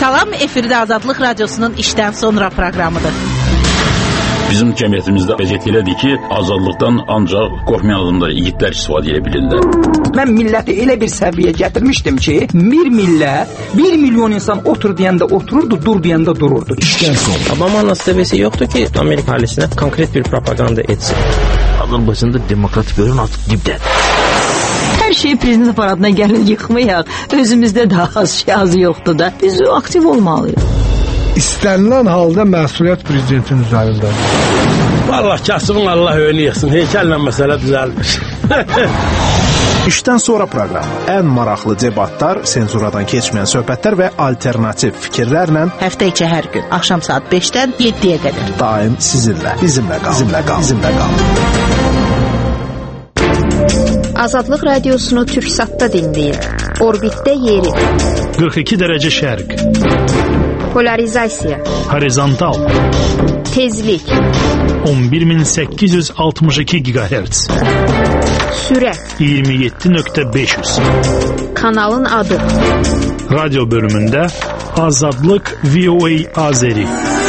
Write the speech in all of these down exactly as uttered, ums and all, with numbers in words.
Salam, efirdə Azadlıq Radiosunun işdən sonra proqramıdır. Bizim cəmiyyətimizdə vəziyyət elədir ki, azadlıqdan ancaq qorxmayan adamlar, igidlər istifadə edə bilirlər. Mən milləti elə bir səviyyə gətirmişdim ki, bir millət, bir milyon insan otur deyəndə otururdu, dur deyəndə dururdu. İşdən sonra. Obama'nın seviyesi yoktu ki Amerika ailesine konkret bir propaganda etsin. Azərbaycanda demokratik bölüm artıq dibdədir. Hər şey prezident aparatına gəlin yıxmayaq. Özümüzdə daha az şey azı yoxdur da. Biz aktiv olmalıyıq. İstənilən halda məsuliyyət prezidentin üzərindədir. Vallahi kasıbın Allah önü yıxsın. Heykəllə məsələ düzəlmiş. İşdən sonra proqramı. Ən maraqlı debatlar, senzuradan keçməyən söhbətlər və alternativ fikirlərlə Həftə içi hər gün axşam saat beşdən yeddiyə qədər daim sizinlə, bizimlə qal, bizimlə qal, bizimlə qal. Azadlıq Radiosunu Türksatda dinləyin. Orbitdə yeri. qırx iki dərəcə şərq. Polarizasiya. Horizontal. Tezlik. on bir min səkkiz yüz altmış iki gigahertz. Sürət. iyirmi yeddi nöqtə beş yüz. Kanalın adı. Radyo bölümündə Azadlıq V O A Azeri.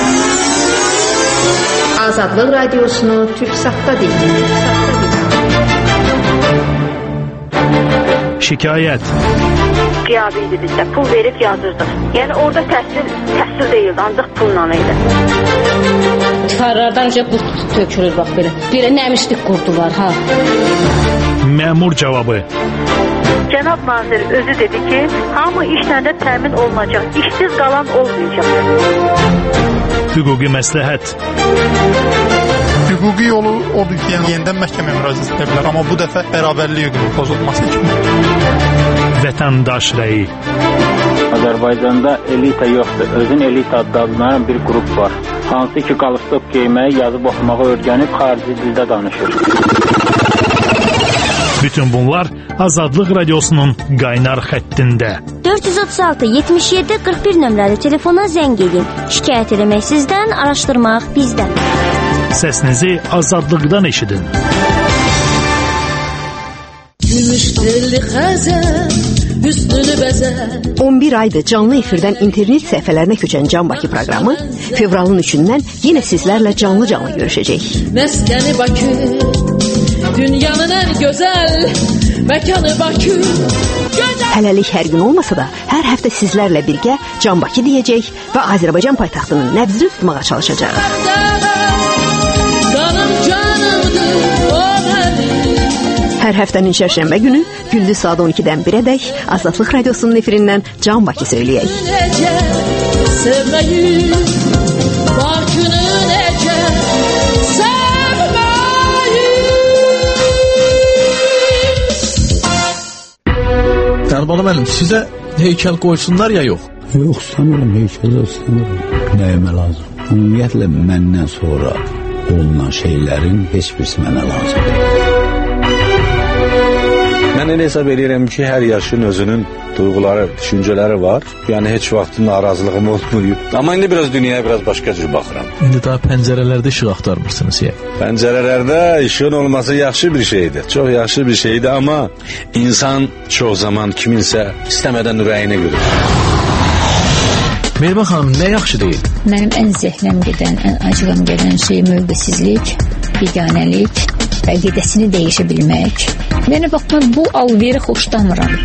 Azadlıq Radiosunu Türksatda dinləyin. Şikayət. Qiyabi idi bizdə. Pul verib yazırdıq. Yəni orada təhsil, təhsil deyildi, ancaq pulla idi. Tifarlardan önce qurt tökülür bax belə. Belə nəmişlik qurdular ha. Məmur cavabı. Cənab nazir özü dedi ki, hamı işlə də təmin olunacaq. İşsiz qalan olmayacaq. Hüquqi məsləhət. Hüquqi yolu odur ki, yəni yenidən məhkəməyə müraciət edə bilər, amma bu dəfə bərabərlik hüququnun pozulması kimi. Vətəndaş rəyi. Azərbaycanda elita yoxdur. Özün elita adlanan bir qrup var. Hansı ki, qalstok geyməyi, yazıb oxumağı öyrənib xarici dildə danışır. Bütün bunlar Azadlıq Radiosunun qaynar xəttində. dörd yüz otuz altı yetmiş yeddi qırx bir nömrəli telefona zəng edin. Şikayət eləmək sizdən, araşdırmaq bizdən. Səsinizi azadlıqdan eşidin. Gümüş telli xəzər, üstünü bəzər. on bir aydır canlı efirdən internet səhifələrinə köçən Can Bakı proqramı fevralın üçündən yenə sizlərlə canlı-canlı görüşəcək. Məskəni Bakı, dünyanın ən gözəl məkanı Bakı. Hələlik hər gün olmasa da, hər həftə sizlərlə birgə Can Bakı deyəcək və Azərbaycan paytaxtının nəbzini tutmağa çalışacaq. Hər həftənin şərşənbə günü gündüz saat on ikidən birədək Azadlıq Radiosunun efirindən Can Bakı söyləyək. Tanrıbalı müəllim, sizə heykəl qoysunlar ya yox? Yox, sanırım heykəl sanırım. Nəyimə lazım? Ümumiyyətlə məndən sonra olunan şeylərin heç birisi mənə lazımdır. Mən elə hesab edirəm ki, hər yaşın özünün duyğuları, düşüncələri var. Yəni heç vaxt narazılığım olmayıb. Amma indi biraz dünyaya biraz başqa cür baxıram. İndi daha pəncərələrdə işıq axtarmırsınız ya. Pəncərələrdə işığın olması yaxşı bir şeydir. Çox yaxşı bir şeydir, amma insan çox zaman kiminsə istəmədən ürəyinə görür. Mehriban xanım, nə yaxşı deyil? Mənim ən zəhləm gedən, ən acıqam gedən şey mövqesizlik, biganəlik, əqidəsini dəyişə bilmək. Yəni, bax, mən bu alveri xoşlamıram.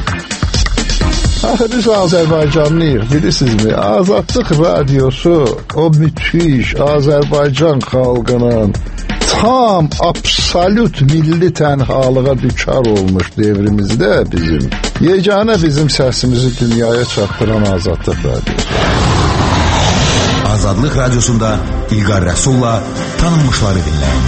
Axı biz Azərbaycanlıyıq, bilirsinizmi? Azadlıq Radiosu o müthiş Azərbaycan xalqının tam, absolut milli tənhalığa düçar olmuş devrimizdə bizim, yeganə bizim səsimizi dünyaya çatdıran Azadlıq Radiosu. Azadlıq Radiosunda İlqar Rəsulla tanınmışları dinləyin.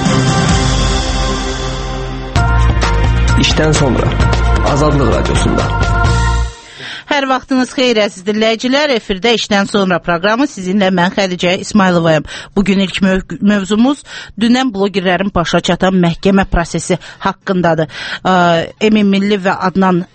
İşdən sonra Azadlıq Radiosunda. Hər vaxtınız xeyir əziz dinləyicilər. Efirdə işdən sonra proqramı sizinlə mən Xədicə İsmayılovayım. Bugün ilk möv- mövzumuz dünən blogerlərin başa çatan məhkəmə prosesi haqqındadır. Emin Milli və Adnan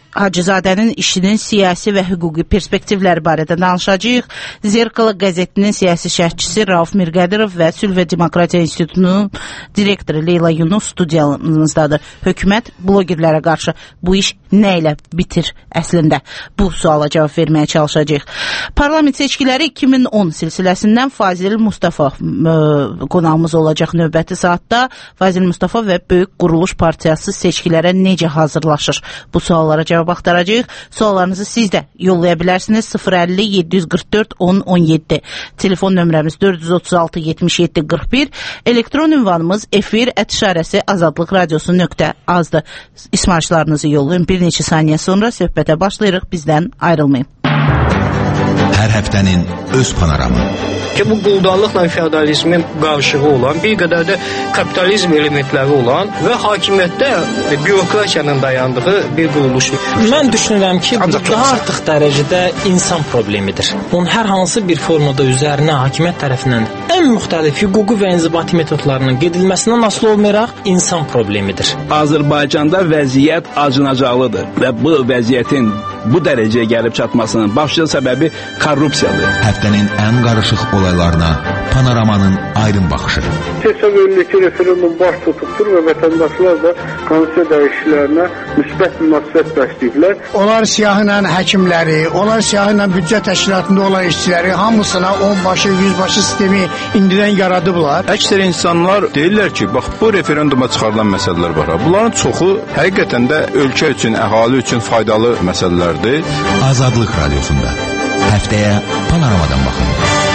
Hacızadənin işinin siyasi və hüquqi perspektivləri barədə danışacağıq. Zerkala qəzetinin siyasi şərhçisi Rauf Mirqədirov və Sülh və Demokratiya İnstitutunun direktoru Leyla Yunus studiyamızdadır. Hökumət blogerlərə qarşı bu iş nə ilə bitir əslində? Bu suala cavab verməyə çalışacağıq. Parlament seçkiləri iki min on silsiləsindən Fazil Mustafa qonağımız olacaq növbəti saatda. Fazil Mustafa və Böyük Quruluş Partiyası seçkilərə necə hazırlaşır? Bu suallara cavab axtaracağıq. Suallarınızı siz də yollaya bilərsiniz. sıfır əlli yeddi yüz qırx dörd on on yeddi. Telefon nömrəmiz dörd yüz otuz altı yetmiş yeddi qırx bir. Elektron ünvanımız efir ət işarəsi azadlıq radiosu nöqtə azdır. İsmarışlarınızı yollayın. Bir neçə saniyə sonra söhbətə başlayırıq. Bizdən ayrılmayın. Hər həftənin öz panoramı. Ki bu quldarlıqla feodalizmin qarışığı olan, bir qədər də kapitalizm elementləri olan və hakimiyyətdə bürokratiyanın dayandığı bir quruluş. Mən düşünürəm ki, bu daha artıq dərəcədə insan problemidir. Bunun hər hansı bir formada üzərinə hakimiyyət tərəfindən ən müxtəlif hüquqi və inzibati metodlarının gedilməsindən asılı olmayaraq insan problemidir. Azərbaycanda vəziyyət acınacaqlıdır və bu vəziyyətin bu dərəcəyə gəlib çatmasının başlıca səbəbi korrupsiyadır. Həftənin ən qarışıq olaylarına Panoramanın aydın baxışı. Keçən illik referendum baş tutubdur və vətəndaşlar da konstitusiya dəyişikliklərinə müsbət münasibət bəsləyiblər. Onlar siyahıyla həkimləri, onlar siyahıyla büdcə təşkilatında olan işçiləri hamısına onbaşı, yüzbaşı sistemi indidən yaradıblar. Əksər insanlar deyirlər ki, bax bu referenduma çıxarılan məsələlər var. Bunların çoxu həqiqətən də ölkə üçün, əhali üçün faydalı məsələlərdir. Azadlıq Radiosunda həftəyə Panoramadan baxın.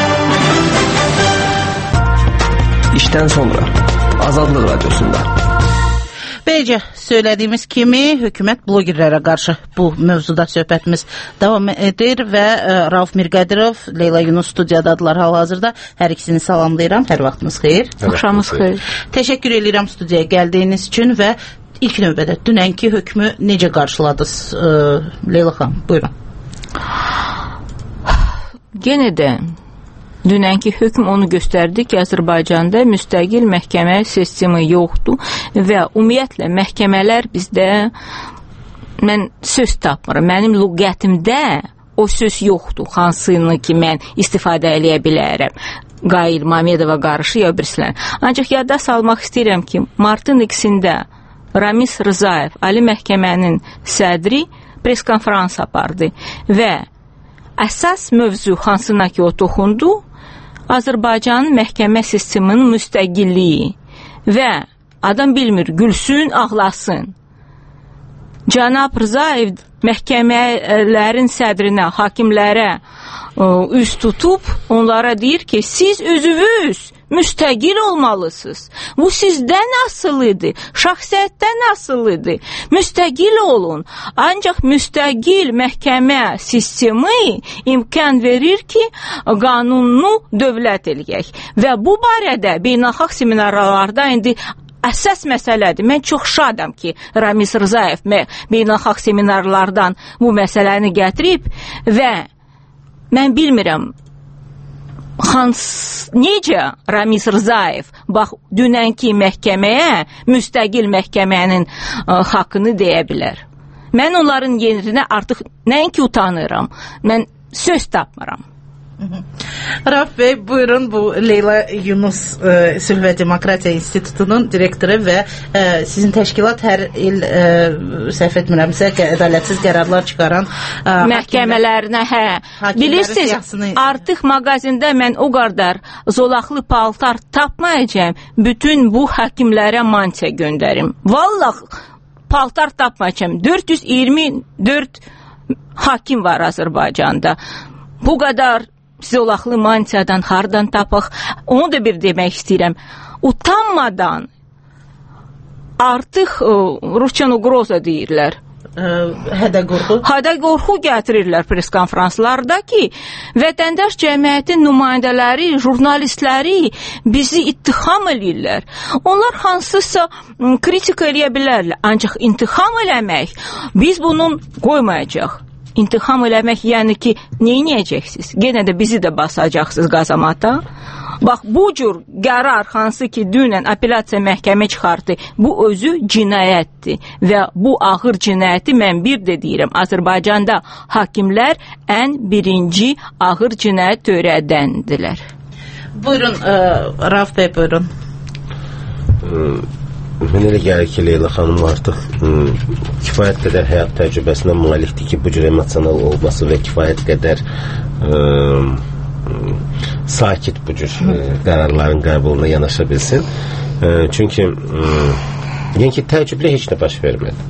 İşdən sonra Azadlıq Radiosunda. Beləcə, söylədiyimiz kimi hökumət blogerlərə qarşı bu mövzuda söhbətimiz davam edir və ə, Rauf Mirqədirov, Leyla Yunus studiyadadılar hal-hazırda. Hər ikisini salamlayıram. Hər vaxtınız xeyir. Axşamınız xeyir. Təşəkkür edirəm studiyaya gəldiyiniz üçün və ilk növbədə dünənki hökmü necə qarşıladınız? Ə, Leyla xanım, buyurun. Yenə də dünənki hökm onu göstərdi ki, Azərbaycanda müstəqil məhkəmə sistemi yoxdur və ümumiyyətlə məhkəmələr bizdə, mən söz tapmıram, mənim lüğətimdə o söz yoxdur, hansını ki mən istifadə eləyə bilərəm. Qayır Mamedova qarşı ya birisilər. Ancaq yadda salmaq istəyirəm ki, martın ikisində Ramiz Rzayev Ali Məhkəmənin sədri preskonferans apardı və əsas mövzu hansına ki o toxundu, Azərbaycanın məhkəmə sisteminin müstəqilliyi və adam bilmir, gülsün, ağlasın. Cənab Rzayev məhkəmələrin sədrinə, hakimlərə üz tutub, onlara deyir ki, siz özünüz müstəqil olmalısınız. Bu sizdən asılıdır, şəxsiyyətdən asılıdır. Müstəqil olun. Ancaq müstəqil məhkəmə sistemi imkan verir ki, qanununu dövlət eləyək. Və bu barədə beynəlxalq seminarlarda indi əsas məsələdir. Mən çox şadam ki, Ramiz Rzayev beynəlxalq seminarlardan bu məsələni gətirib və mən bilmirəm, Hans, necə Ramiz Rzayev bax, dünənki məhkəməyə, müstəqil məhkəmənin ə, haqqını deyə bilər. Mən onların yerinə artıq nəinki utanıram, mən söz tapmıram. Rauf Bey, buyurun, bu Leyla Yunus e, Sülh və Demokratiya İnstitutunun direktoru və e, sizin təşkilat hər il e, səhv etmirəmsə ədalətsiz qərarlar çıxaran e, məhkəmələrinə, hə, bilirsiniz, siyasını... artıq mağazində mən o qədər zolaqlı paltar tapmayacağım, bütün bu həkimlərə mansiya göndərim. Vallahi paltar tapmayacağım. dörd yüz iyirmi dörd hakim var Azərbaycanda. Bu qədər zolaqlı mansiyadan hardan tapaq? Onu da bir demək istəyirəm. Utanmadan artıq Rusçan ugroza deyirlər. Hədə qorxu? Hədə qorxu gətirirlər preskonferanslarda ki, vətəndaş cəmiyyətin nümayəndələri, jurnalistləri bizi ittiham edirlər. Onlar hansısa kritika eləyə bilərlər. Ancaq intiham eləmək, biz bunu qoymayacaq. İntiham eləmək, yəni ki, neynəyəcəksiniz? Yenə də bizi də basacaqsınız qazamata. Bax, bu cür qərar hansı ki, dünən apellyasiya məhkəmə çıxartdı, bu özü cinayətdir və bu ağır cinayəti mən bir də deyirəm, Azərbaycanda hakimlər ən birinci ağır cinayət törədəndirlər. Buyurun, ə, Rauf bəy, buyurun. Mən elə gəlir ki, Leyla xanım artıq ım, kifayət qədər həyat təcrübəsinə malikdir ki, bu cür emosional olması və kifayət qədər ım, ım, sakit bu cür ım, qərarların qəbuluna yanaşa bilsin. Ə, çünki ım, yəni ki, təəccüblə heç nə baş vermədi.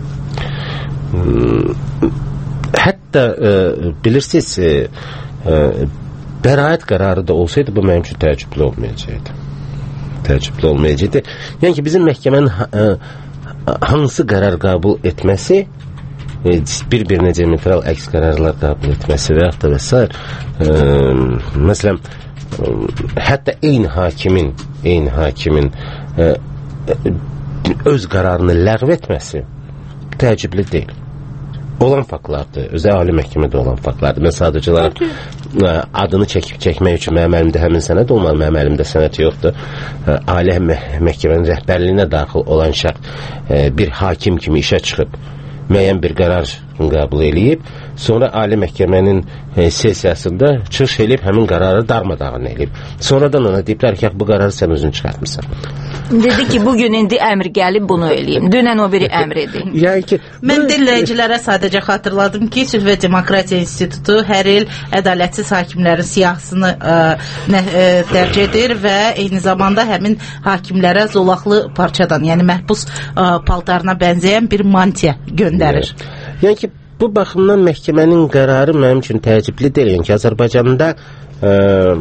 Im, hətta ə, bilirsiniz, ə, bəraət qərarı da olsaydı, bu mənim üçün təəccüblü olmayacaqdı. Təəccüblü olmayacaqdı. Yəni ki, bizim məhkəmənin ə, hansı qərar qəbul etməsi, e, bir-birinə diametral əks qərarlar qəbul etməsi və yaxud da və s. E, məsələn, e, hətta eyni hakimin, eyni hakimin e, öz qərarını ləğv etməsi təəccüblü deyil. Olan faktlardır. Özə ali məhkəmədə olan faktlardır. Mən sadəcə olaraq adını çəkib çəkmək üçün mənim əlimdə həmin sənəd olmalı, mənim əlimdə sənəd yoxdur. Ali məhkəmənin rəhbərliyinə daxil olan şəxs bir hakim kimi işə çıxıb müəyyən bir qərar qəbul eləyib, sonra ali məhkəmənin sessiyasında çıxış eləyib həmin qərarı darmadağın eləyib. Sonradan ona deyiblər ki, bu qərarı sən özün çıxartmısan. Dedi ki, bugün indi əmr gəlib bunu eləyim. Dünən o biri əmr idi. Yəni ki, mən dinləyicilərə sadəcə xatırladım ki, Sülh və Demokratiya İnstitutu hər il ədalətsiz hakimlərin siyahısını ə, nə, ə, dərc edir və eyni zamanda həmin hakimlərə zolaqlı parçadan, yəni məhbus ə, paltarına bənzəyən bir mantiya göndərir. Yəni ki, bu baxımdan məhkəmənin qərarı mənim üçün təəccüblü deyil. Yəni ki, Azərbaycanda ə,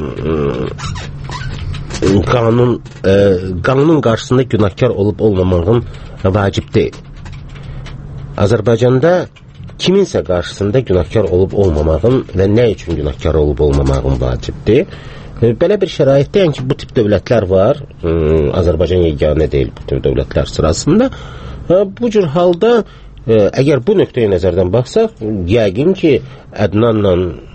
qanun ə, qanunun qarşısında günahkar olub olmamağın vacib deyil. Azərbaycanda kiminsə qarşısında günahkar olub olmamağın və nə üçün günahkar olub olmamağın vacibdir. Belə bir şəraitdə, yəni ki, bu tip dövlətlər var. Ə, Azərbaycan yeganə deyil bu tip dövlətlər sırasında. Ə, bu cür halda ə, əgər bu nöqteyi nəzərdən baxsaq, yəqin ki, Ədnanla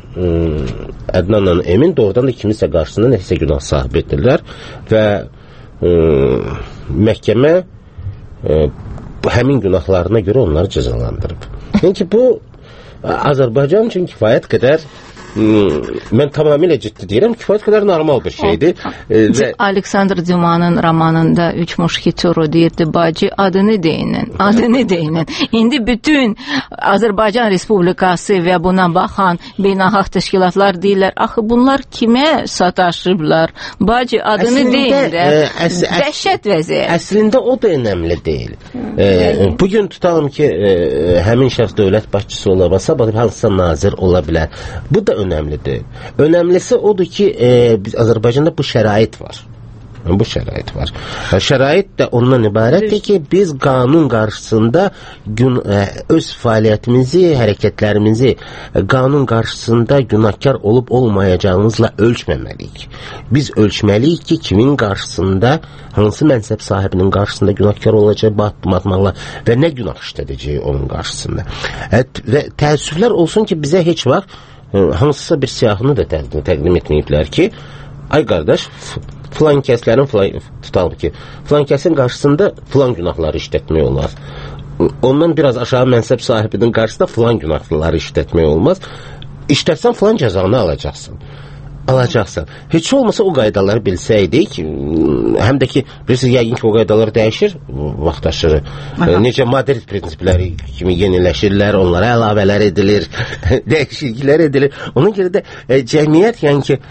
Ədnanla Emin doğrudan da kimisə qarşısında nəsə günah sahibi edirlər və ə, məhkəmə ə, həmin günahlarına görə onları cəzalandırıb. Yəni ki, bu Azərbaycan üçün kifayət qədər mən tamamilə ciddi deyirəm, kifayət qədər normal bir şeydir. Və Aleksandr Dumanın romanında Üç Muşketyoru deyirdi, bacı adını deyinin, adını deyinin. İndi bütün Azərbaycan Respublikası və buna baxan beynəlxalq təşkilatlar deyirlər, axı bunlar kimə sataşıblar? Bacı adını deyin də. Dəhşət vəziyyət. Əslində o da önəmli deyil. E, bugün tutalım ki, e, həmin şəxs dövlət başçısı ola bilsə, hansısa nazir ola bilər. Bu da önəmlidir. Önəmlisi odur ki, e, biz Azərbaycanda bu şərait var. Bu şərait var. Şərait də ondan ibarətdir ki, biz qanun qarşısında gün, e, öz fəaliyyətimizi, hərəkətlərimizi qanun qarşısında günahkar olub olmayacağımızla ölçməməliyik. Biz ölçməliyik ki, kimin qarşısında, hansı mənsəb sahibinin qarşısında günahkar olacaq, batmaqla və nə günah işlədəcəyi onun qarşısında. E, və təəssüflər olsun ki, bizə heç vaxt hansısa bir siyahını da təqdim, təqdim etməyiblər ki, ay qardaş, filan kəslərin filan, tutalım ki, filan kəsin qarşısında filan günahları işlətmək olmaz. Ondan biraz aşağı mənsəb sahibinin qarşısında filan günahları işlətmək olmaz. İşlətsən filan cəzanı alacaqsın. Alacaqsan. Heç olmasa o qaydaları bilsəydik, həm də ki, bilirsiniz, yəqin ki, o qaydalar dəyişir, vaxt aşırı. Necə Madrid prinsipləri kimi yeniləşirlər, onlara əlavələr edilir, dəyişikliklər edilir. Ona görə də e, cəmiyyət, yəni ki,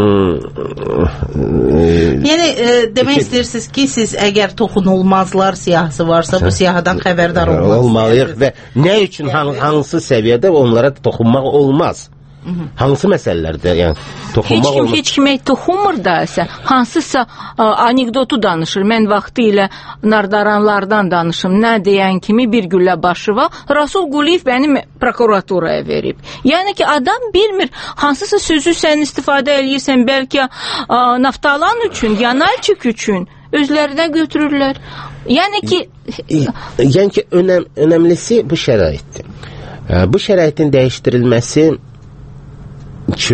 yəni e, demək istəyirsiniz ki, siz əgər toxunulmazlar siyahısı varsa, bu siyahadan xəbərdar olmalısınız. Olmalıyıq və nə üçün hansı səviyyədə onlara toxunmaq olmaz? Hansı məsələlərdə, yəni toxunmaq heç kim, olmaz? Heç kimə toxunmur da isə, hansısa ə, anekdotu danışır. Mən vaxtı ilə nardaranlardan danışım. Nə deyən kimi bir güllə başı var. Rasul Quliyev mənim prokuraturaya verib. Yəni ki, adam bilmir, hansısa sözü sən istifadə eləyirsən, bəlkə ə, naftalan üçün, yanalçıq üçün özlərinə götürürlər. Yəni ki... Yəni ki, önəm, önəmlisi bu şəraitdir. Bu şəraitin dəyişdirilməsi üçün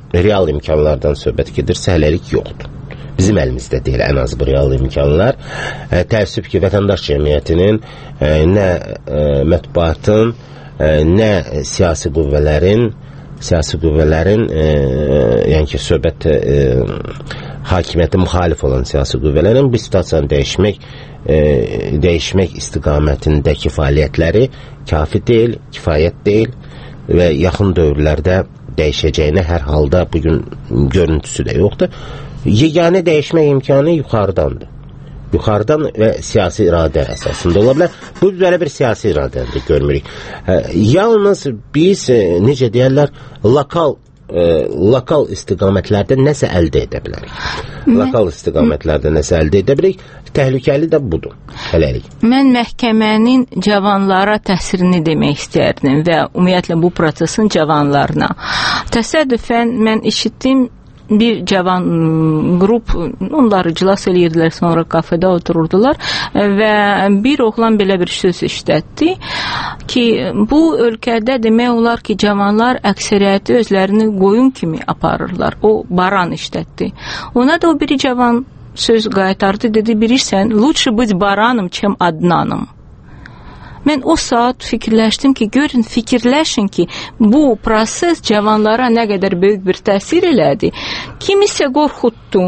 real imkanlardan söhbət gedirsə, hələlik yoxdur. Bizim əlimizdə deyil ən az bu real imkanlar. E, təəssüf ki, vətəndaş cəmiyyətinin e, nə e, mətbuatın, e, nə siyasi qüvvələrin siyasi qüvvələrin e, yəni ki, söhbət e, hakimiyyətə müxalif olan siyasi qüvvələrin bu situasiyanı dəyişmək e, dəyişmək istiqamətindəki fəaliyyətləri kafi deyil, kifayət deyil və yaxın dövrlərdə dəyişəcəyinə hər halda bugün görüntüsü də yoxdur. Yeganə dəyişmək imkanı yuxarıdandır. Yuxarıdan və siyasi iradə əsasında ola bilər. Bu belə bir siyasi iradədir, görmürük. E, yalnız biz, e, necə deyərlər, lokal e, lokal istiqamətlərdə nəsə əldə edə bilərik. Mən... Lokal istiqamətlərdə nəsə əldə edə bilərik. Təhlükəli də budur, hələlik. Mən məhkəmənin cavanlara təsirini demək istərdim və ümumiyyətlə bu prosesin cavanlarına. Təsadüfən mən eşitdim, bir cavan qrup, onları iclas eləyirdilər, sonra kafedə otururdular və bir oğlan belə bir söz işlətdi ki, bu ölkədə demək olar ki, cavanlar əksəriyyəti özlərini qoyun kimi aparırlar. O baran işlətdi. Ona da o biri cavan söz qaytardı, dedi, bilirsən, lütfü być baranım, çem adnanım. Mən o saat fikirləşdim ki, görün, fikirləşin ki, bu proses cavanlara nə qədər böyük bir təsir elədi. Kimisə qorxutdu,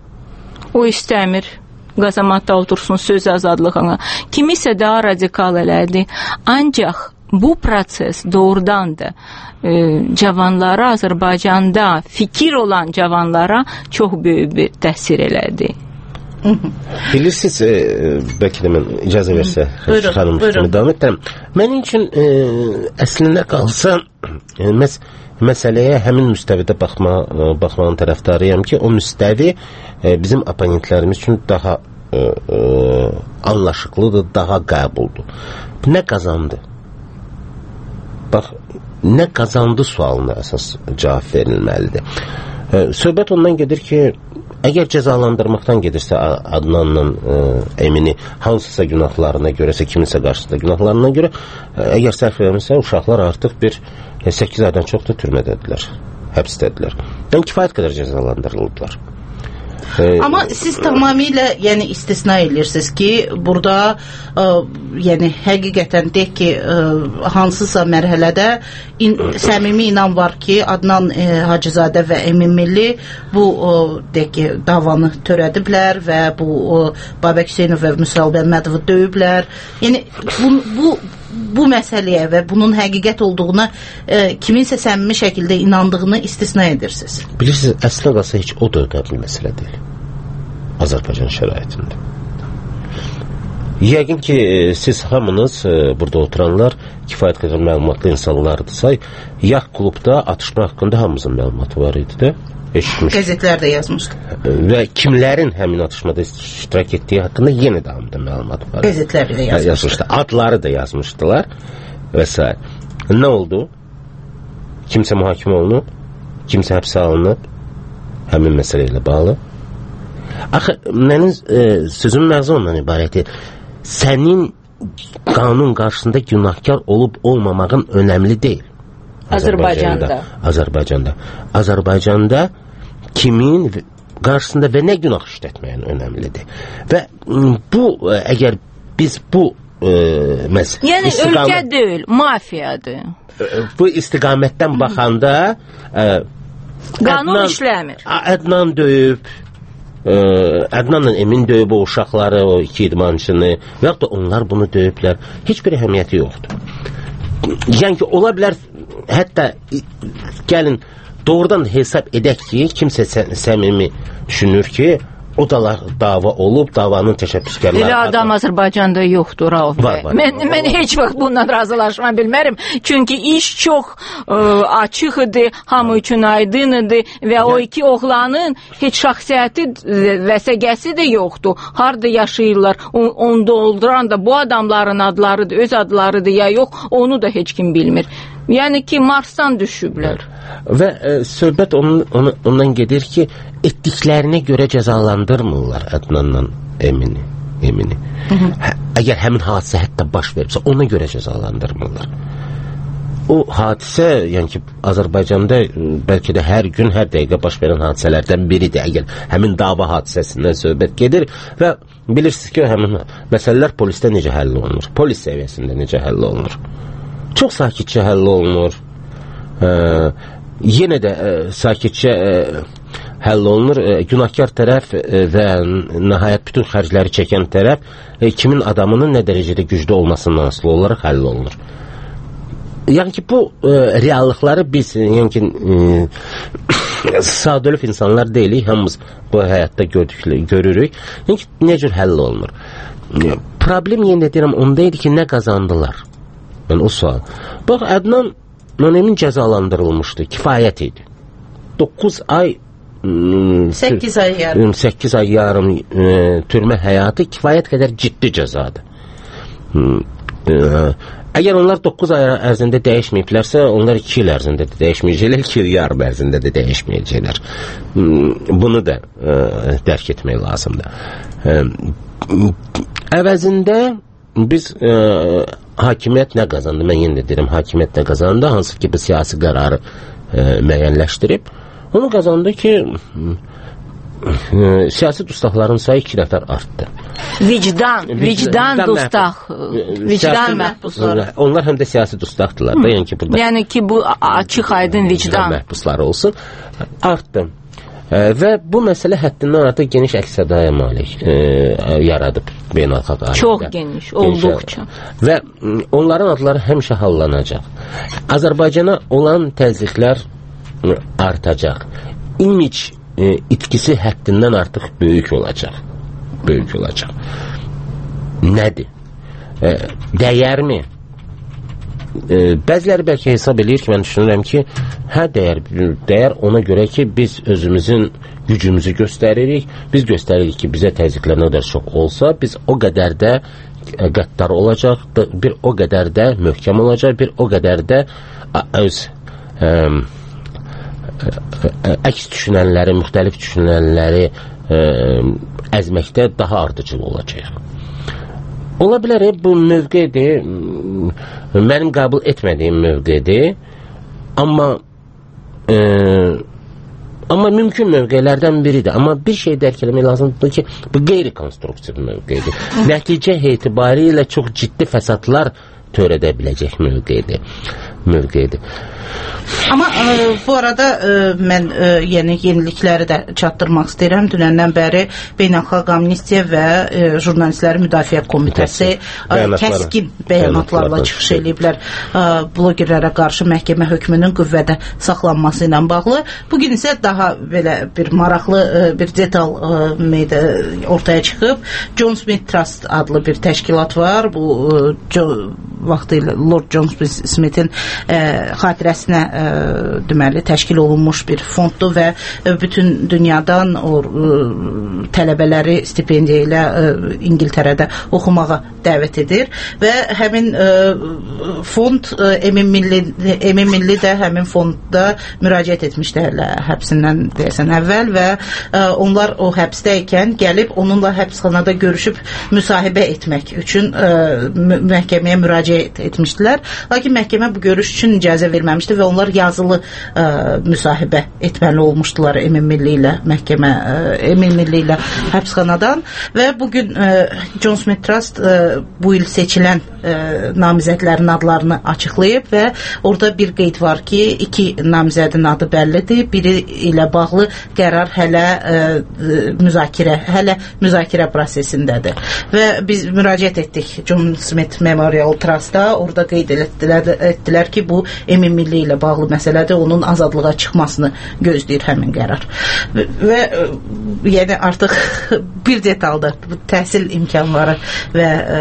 o istəmir, qazamatda otursun söz azadlığına. Kimisə daha radikal elədi. Ancaq bu proses doğrudan da e, cavanlara, Azərbaycanda fikir olan cavanlara çox böyük bir təsir elədi. Bilirsiniz, e, bəlkə də mən icazə versə xanım kimi davam etdirəm. Mənim üçün e, əslində qalsa e, məs məsələyə həmin müstəvidə baxma, e, baxmağın tərəfdarıyam ki, o müstəvi e, bizim oponentlərimiz üçün daha e, e, anlaşıqlıdır, daha qəbuldur. Nə qazandı? Bax, nə qazandı sualına əsas cavab verilməlidir. E, söhbət ondan gedir ki, əgər cəzalandırmaqdan gedirsə Adnanla e, Emini hansısa günahlarına görəsə, kiminsə qarşısında günahlarına görə, e, əgər səhv vermirsə, uşaqlar artıq bir e, səkkiz aydan çox da türmədədirlər, həbsdədirlər. Yəni kifayət qədər cəzalandırıldılar. E, Amma siz tamamilə yəni istisna edirsiniz ki, burada ə, yəni həqiqətən deyək ki, ə, hansısa mərhələdə in, səmimi inan var ki, Adnan ə, Hacızadə və Emin Milli bu ə, deyək ki, davanı törədiblər və bu ə, Babək Hüseynov və Müsal Məmmədovu döyüblər. Yəni bu, bu bu məsələyə və bunun həqiqət olduğuna ə, kiminsə səmimi şəkildə inandığını istisna edirsiniz. Bilirsiniz, əslində qalsa heç o da ödəmli məsələ deyil Azərbaycan şəraitində. Yəqin ki, siz hamınız e, burada oturanlar kifayət qədər məlumatlı insanlardırsa, yax klubda atışma haqqında hamımızın məlumatı var idi də. Eşitmiş. Qəzetlərdə yazmışdı. Və kimlərin həmin atışmada iştirak etdiyi haqqında yenə də hamıda məlumat var. Qəzetlərdə də yazmışdı. yazmışdı. Adları da yazmışdılar və s. Nə oldu? Kimsə mühakimə olunub, kimsə həbsə alınıb, həmin məsələ ilə bağlı. Axı, mənim e, sözüm məzun ondan ibarətdir. Sənin qanun qarşısında günahkar olub olmamağın önəmli deyil. Azərbaycanda. Azərbaycanda. Azərbaycanda kimin qarşısında və nə günah işlətməyin önəmlidir. Və bu, əgər biz bu e, məs yəni istiqamət, ölkə deyil, mafiyadır. Bu istiqamətdən baxanda e, qanun Ədnan, işləmir. Ədnan döyüb, e, Ədnanla Emin döyüb o uşaqları, o iki idmançını və yaxud da onlar bunu döyüblər. Heç bir əhəmiyyəti yoxdur. Yəni ki, ola bilər, hətta gəlin doğrudan hesab edək ki, kimsə səmimi düşünür ki, o da dava olub, davanın təşəbbüskarları. Elə adam Azərbaycanda yoxdur, Rauf bəy. Mən, mən heç vaxt bundan razılaşma bilmərəm. Çünki iş çox ə, açıq idi, hamı üçün aydın idi və o iki oğlanın heç şəxsiyyəti və səgəsi də yoxdur. Harada yaşayırlar, onu dolduran da bu adamların adlarıdır, öz adlarıdır ya yox, onu da heç kim bilmir. Yəni ki, Marsdan düşüblər. Və e, söhbət onun, onun, ondan gedir ki, etdiklərinə görə cəzalandırmırlar Ədnanla Emini. Emini. Hı -hı. Hə, əgər həmin hadisə hətta baş veribsə, ona görə cəzalandırmırlar. o hadisə, yəni ki, Azərbaycanda bəlkə də hər gün, hər dəqiqə baş verən hadisələrdən biridir. Əgər həmin dava hadisəsindən söhbət gedir və bilirsiniz ki, həmin məsələlər polisdə necə həll olunur? Polis səviyyəsində necə həll olunur? Çox sakitcə həll olunur. E, yenə də e, sakitcə e, həll olunur. E, günahkar tərəf e, və nəhayət bütün xərcləri çəkən tərəf e, kimin adamının nə dərəcədə güclü olmasından asılı olaraq həll olunur. Yəni ki, bu e, reallıqları biz yəni ki, e, sadəlöv insanlar deyilik, hamımız bu həyatda gördüklə, görürük. Yəni ki, nə cür həll olunur? E, problem yenə deyirəm, onda idi ki, nə qazandılar? Yəni, o sual. Bax, Ədnan Nonimin cəzalandırılmışdı, kifayət idi. doqquz ay səkkiz ay yarım səkkiz ay yarım e, türmə həyatı kifayət qədər ciddi cəzadır. E, Əgər onlar doqquz ay ərzində dəyişməyiblərsə, onlar iki il ərzində də dəyişməyəcəklər, iki il yarım ərzində də dəyişməyəcəklər. Bunu da ə, dərk etmək lazımdır. Ə, əvəzində biz ə, hakimiyyət nə qazandı? Mən yenə deyirəm, hakimiyyət nə qazandı? Hansı ki, bu siyasi qərarı ə, müəyyənləşdirib. Onu qazandı ki, ə, siyasi dustaqların sayı iki nəfər artdı. Vicdan, vicdan dustaq, vicdan məhbusları. Onlar həm də siyasi dustaqdırlar da, yəni ki, burada. Yəni ki, bu açıq aydın vicdan məhbusları olsun, artdı. E, və bu məsələ həddindən artıq geniş əks-sədaya malik e, yaradıb beynəlxalq aləmdə. Çox geniş, olduqca. Və onların adları həmişə hallanacaq. Azərbaycana olan təzyiqlər artacaq. İmic e, itkisi həddindən artıq böyük olacaq. Böyük olacaq. Nədir? E, dəyərmi? E, bəziləri bəlkə hesab edir ki, mən düşünürəm ki, hə dəyər, dəyər ona görə ki, biz özümüzün gücümüzü göstəririk, biz göstəririk ki, bizə təzyiqlər nə qədər çox olsa, biz o qədər də qəddar olacaq, bir o qədər də möhkəm olacaq, bir o qədər də öz ə, əks düşünənləri, müxtəlif düşünənləri ə, əzməkdə daha ardıcıl olacaq. Ola bilər, bu mövqedir, mənim qəbul etmədiyim mövqedir, amma e, amma mümkün mövqelərdən biridir. Amma bir şey dərk eləmək lazımdır ki, bu qeyri-konstruktiv mövqedir. Nəticə etibarilə çox ciddi fəsadlar törədə biləcək mövqedir. mövqedir. Amma e, bu arada e, mən e, yeni yenilikləri də çatdırmaq istəyirəm. Dünəndən bəri Beynəlxalq Amnistiya və e, Jurnalistlərin Müdafiə Komitəsi e, kəskin bəyanatlarla çıxış ediblər e, blogerlərə qarşı məhkəmə hökmünün qüvvədə saxlanması ilə bağlı. Bugün isə daha belə bir maraqlı e, bir detal e, ortaya çıxıb. John Smith Trust adlı bir təşkilat var. Bu e, jo, vaxtı ilə Lord John Smith'in e, xatirəsinə e, deməli təşkil olunmuş bir fonddur və e, bütün dünyadan o e, tələbələri stipendiya ilə e, İngiltərədə oxumağa dəvət edir və həmin e, fond e, Emin Milli Emin Milli də həmin fondda müraciət etmişlər həbsindən deyəsən əvvəl və e, onlar o həbsdəykən gəlib onunla həbsxanada görüşüb müsahibə etmək üçün e, məhkəməyə müraciət etmişdilər. Lakin məhkəmə bu görüş üçün icazə verməmişdi və onlar yazılı ə, müsahibə etməli olmuşdular Emin Milli ilə məhkəmə ə, Emin Milli ilə həbsxanadan və bugün ə, John Smith Trust ə, bu il seçilən ə, namizədlərin adlarını açıqlayıb və orada bir qeyd var ki, iki namizədin adı bəllidir. Biri ilə bağlı qərar hələ ə, müzakirə, hələ müzakirə prosesindədir. Və biz müraciət etdik John Smith Memorial Trust'a. Orada qeyd etdilər, etdilər ki, bu Emin Milli ilə bağlı məsələdə onun azadlığa çıxmasını gözləyir həmin qərar. Və, və yəni artıq bir detalda bu təhsil imkanları və ə,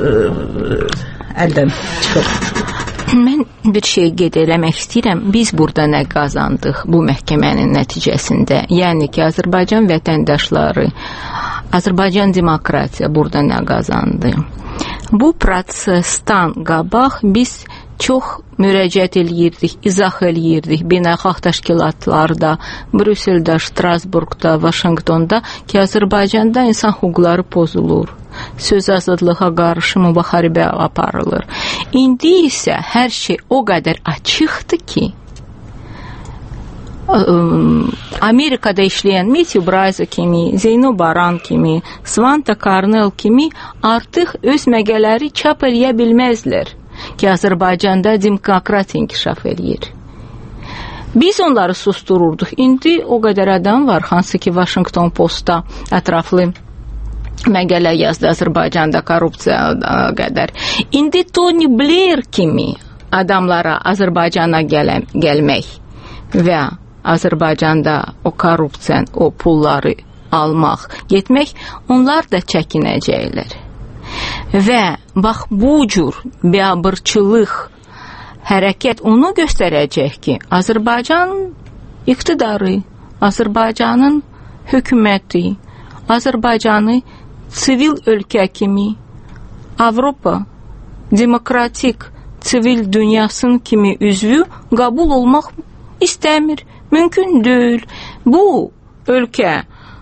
əldən çıxır. Mən bir şey qeyd eləmək istəyirəm. Biz burada nə qazandıq bu məhkəmənin nəticəsində? Yəni ki, Azərbaycan vətəndaşları, Azərbaycan demokratiya burada nə qazandı? Bu prosesdən qabaq biz çox müraciət eləyirdik, izah eləyirdik beynəlxalq təşkilatlarda, Brüsseldə, Strasburqda, Vaşinqtonda ki, Azərbaycanda insan hüquqları pozulur. söz azadlığa qarşı mübarizə aparılır. İndi isə hər şey o qədər açıqdır ki, Amerikada işləyən Matthew Bryce kimi, Zeyno Baran kimi, Svanta Karnel kimi artıq öz məqələri çap eləyə bilməzlər ki, Azərbaycanda demokratiya inkişaf eləyir. Biz onları sustururduq. İndi o qədər adam var, hansı ki Washington Postda ətraflı məqələ yazdı Azərbaycanda korrupsiya qədər. İndi Tony Blair kimi adamlara Azərbaycana gələ, gəlmək və Azərbaycanda o korrupsiya, o pulları almaq, getmək, onlar da çəkinəcəklər. Və bax bu cür biabırçılıq hərəkət onu göstərəcək ki, Azərbaycan iqtidarı, Azərbaycanın hökuməti, Azərbaycanı sivil ölkə kimi, Avropa demokratik sivil dünyasının kimi üzvü qəbul olmaq istəmir. Mümkün deyil. Bu ölkə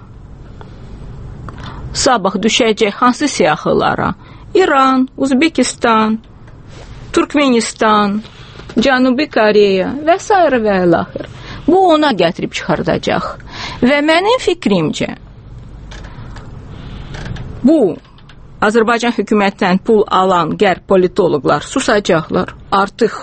sabah düşəcək hansı siyahılara? İran, Uzbekistan, Türkmenistan, Cənubi Koreya və s. və ilaxır. Bu ona gətirib çıxardacaq. Və mənim fikrimcə bu Azərbaycan hökumətdən pul alan qərb politoloqlar susacaqlar. Artıq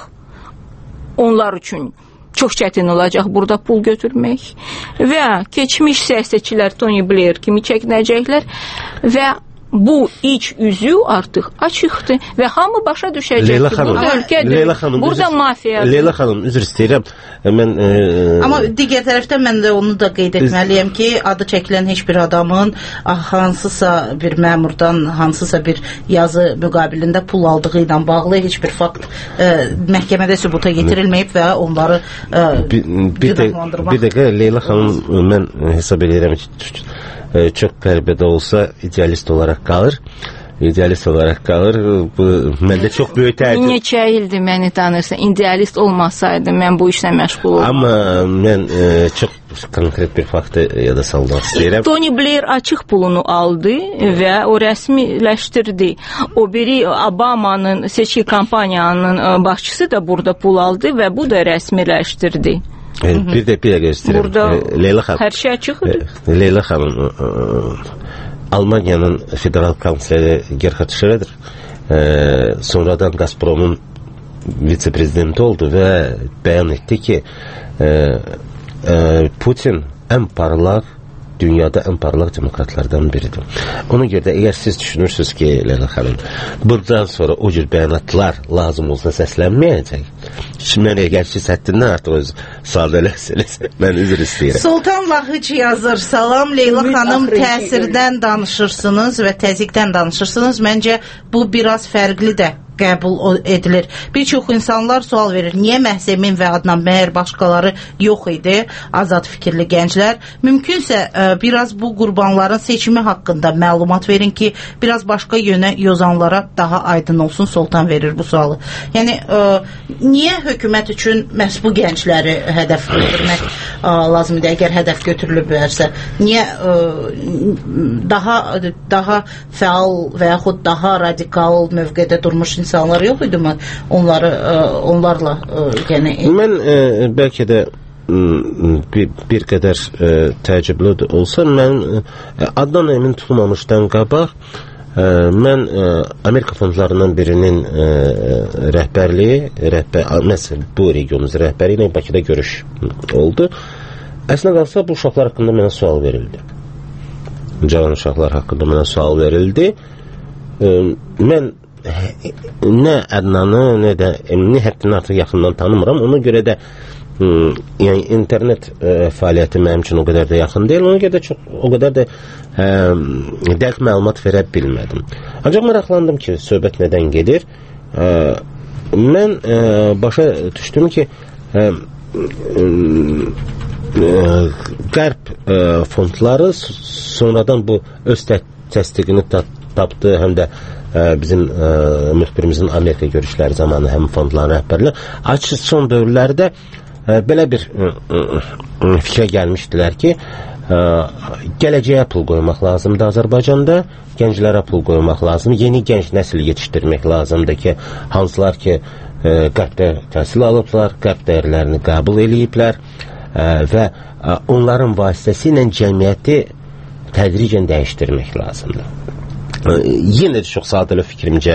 onlar üçün çox çətin olacaq burada pul götürmək və keçmiş siyasətçilər Tony Blair kimi çəkinəcəklər və bu iç üzü artıq açıqdır və hamı başa düşəcək Leyla ki, xanım, burada ölkədir, Leyla xanım, burada üzr, mafiyadır. Leyla xanım, üzr istəyirəm. Mən, e, Amma digər tərəfdən mən də onu da qeyd etməliyəm ki, adı çəkilən heç bir adamın hansısa bir məmurdan, hansısa bir yazı müqabilində pul aldığı ilə bağlı heç bir fakt e, məhkəmədə sübuta getirilməyib və onları e, bir, bir, də, bir dəqiqə, Leyla xanım, mən hesab edirəm ki, çox qəribə olsa idealist olaraq qalır. İdealist olaraq qalır. Bu məndə çox böyük təəccüb. Neçə ildir məni tanırsan. İdealist olmasaydım mən bu işlə məşğul olmam. Amma mən e, çox konkret bir faktı yada salmaq istəyirəm. Tony Blair açıq pulunu aldı və o rəsmiləşdirdi. O biri Obama'nın seçki kampanyanın başçısı da burada pul aldı və bu da rəsmiləşdirdi. E, bir də bir də göstərəm. Burada e, Leyla xanım, hər şey açıqdır. E, Leyla xanım, e, Almaniyanın federal kansleri Gerhard Schröder e, sonradan Gazprom'un vitse-prezidenti oldu və bəyan etdi ki, e, e, Putin ən parlaq, dünyada ən parlaq demokratlardan biridir. Ona görə də əgər siz düşünürsünüz ki, Leyla xanım, buradan sonra o cür bəyanatlar lazım olsa səslənməyəcək. Şimdi mən gerçi səttindən artıq öz sualda eləsəniz, mən üzr istəyirəm. Sultan Lahıc yazır, salam Leyla xanım, təsirdən danışırsınız və təzyiqdən danışırsınız. Məncə bu biraz fərqli də qəbul edilir. Bir çox insanlar sual verir, niyə Məhsəmin və Adnan Məhər başqaları yox idi, azad fikirli gənclər? Mümkünsə biraz bu qurbanların seçimi haqqında məlumat verin ki, biraz başqa yönə yozanlara daha aydın olsun. Sultan verir bu sualı. Yəni, niyə hökumət üçün məhz bu gəncləri hədəf götürmək lazımdır, əgər hədəf götürülüblərsə? Niyə daha daha fəal və yaxud daha radikal mövqedə durmuş insanlar yox idi mi? Onları, onlarla yəni... Mən e, bəlkə də bir, bir qədər e, təəccüblü olsa, mən e, Adnan Əmin tutulmamışdan qabaq e, mən e, Amerika fondlarından birinin e, rəhbərliyi, rəhbər, məsəl, bu regionumuz rəhbəri ilə Bakıda görüş oldu. Əslində qalsa bu uşaqlar haqqında mənə sual verildi. Cavan uşaqlar haqqında mənə sual verildi. E, mən nə Ədnanı, nə də Emini həddini artıq yaxından tanımıram. Ona görə də ım, yəni internet e, fəaliyyəti mənim üçün o qədər də yaxın deyil. Ona görə də çox, o qədər də e, dəqiq məlumat verə bilmədim. Ancaq maraqlandım ki, söhbət nədən gedir. E, mən e, başa düşdüm ki, e, e, qərb e, fondları sonradan bu öz təsdiqini tapdı, həm də bizim ə, müxbirimizin Amerika görüşləri zamanı həm fondların rəhbərləri açıq son dövrlərdə ə, belə bir ə, ə, fikrə gəlmişdilər ki, ə, gələcəyə pul qoymaq lazımdır Azərbaycanda, gənclərə pul qoymaq lazımdır, yeni gənc nəsil yetişdirmək lazımdır ki, hansılar ki, qərbdə təhsil alıblar, qərb dəyərlərini qəbul eləyiblər və onların vasitəsilə cəmiyyəti tədricən dəyişdirmək lazımdır. Yenə də çox sadəli fikrimcə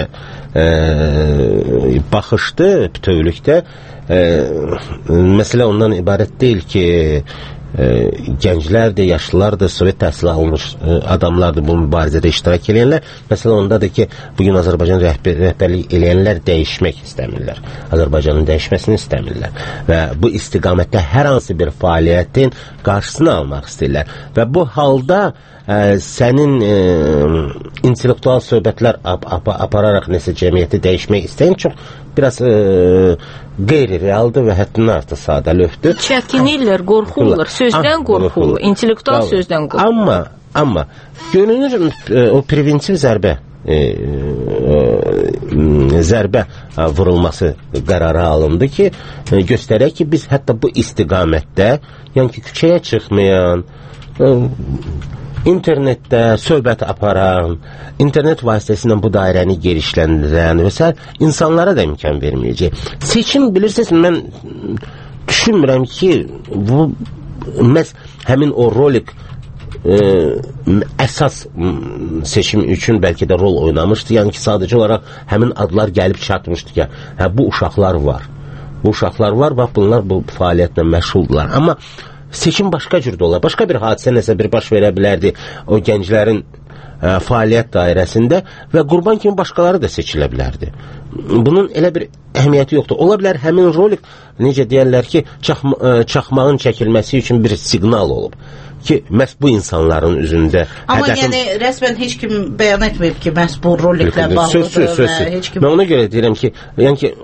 baxışdı bütövlükdə. Məsələ ondan ibarət deyil ki, gənclərdir, yaşlılardır, Sovet təhsili almış adamlardır bu mübarizədə iştirak edənlər. Məsələ ondadır ki, bugün Azərbaycan rəhbər, rəhbərlik eləyənlər dəyişmək istəmirlər. Azərbaycanın dəyişməsini istəmirlər. Və bu istiqamətdə hər hansı bir fəaliyyətin qarşısını almaq istəyirlər. Və bu halda ə, sənin ə, intellektual söhbətlər ap ap apararaq nəsə cəmiyyəti dəyişmək istəyin çox biraz ə, qeyri-realdır və həddindən artıq sadəlövdür. Çəkinirlər, qorxurlar, sözdən qorxurlar, intellektual sözdən qorxurlar. Amma, amma görünür o preventiv zərbə e, e, zərbə vurulması qərarı alındı ki, e, göstərək ki, biz hətta bu istiqamətdə, yəni ki, küçəyə çıxmayan, e, internetdə söhbət aparan, internet vasitəsilə bu dairəni genişləndirən və s. insanlara da imkan verməyəcək. Seçim, bilirsiniz, mən düşünmürəm ki, bu məhz həmin o rolik e, əsas seçim üçün bəlkə də rol oynamışdı. Yəni ki, sadəcə olaraq həmin adlar gəlib çatmışdı ki, hə, bu uşaqlar var. Bu uşaqlar var, bax bunlar bu fəaliyyətlə məşğuldurlar. Amma seçim başqa cür də olar. Başqa bir hadisə nəsə bir baş verə bilərdi o gənclərin ə, fəaliyyət dairəsində və qurban kimi başqaları da seçilə bilərdi. Bunun elə bir əhəmiyyəti yoxdur. Ola bilər həmin rolik, necə deyərlər ki, çaxma, ə, çaxmağın çəkilməsi üçün bir siqnal olub ki, məhz bu insanların üzündə amma hədəfin... yəni rəsmən heç kim bəyan etməyib ki, məhz bu roliklə bağlıdır. Söz, söz, söz. Heç kim... Mən ona görə deyirəm ki, yəni ki,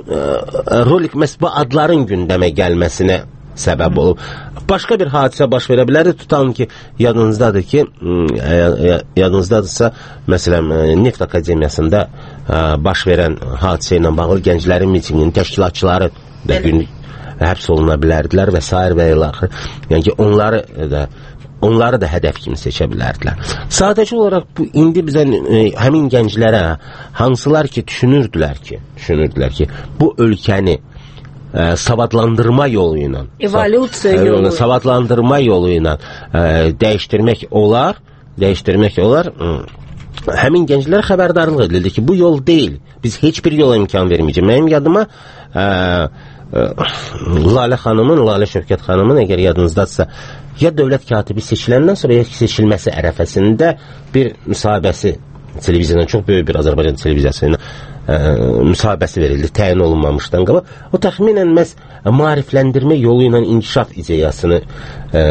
rolik məhz bu adların gündəmə gəlməsinə səbəb olub. Başqa bir hadisə baş verə bilərdi. Tutalım ki, yadınızdadır ki, yadınızdadırsa, məsələn, Neft Akademiyasında baş verən hadisə ilə bağlı gənclərin mitinginin təşkilatçıları da günlük həbs oluna bilərdilər və s. və ilaxır. Yəni ki, onları da onları da hədəf kimi seçə bilərdilər. Sadəcə olaraq bu indi bizə e, həmin gənclərə hansılar ki düşünürdülər ki, düşünürdülər ki, bu ölkəni e, savadlandırma yolu ilə, evolyusiya yolu, savadlandırma yolu ilə e, dəyişdirmək olar, dəyişdirmək olar. Həmin gənclərə xəbərdarlıq edildi ki, bu yol deyil. Biz heç bir yola imkan verməyəcəyik. Mənim yadıma e, e, Lalə xanımın, Lalə Şövkət xanımın, əgər yadınızdadsa, ya dövlət katibi seçiləndən sonra ya seçilməsi ərəfəsində bir müsahibəsi televiziyadan, çox böyük bir Azərbaycan televiziyasına e, müsahibəsi verildi, təyin olunmamışdan qabaq. O təxminən məhz maarifləndirmə yolu ilə inkişaf ideyasını e,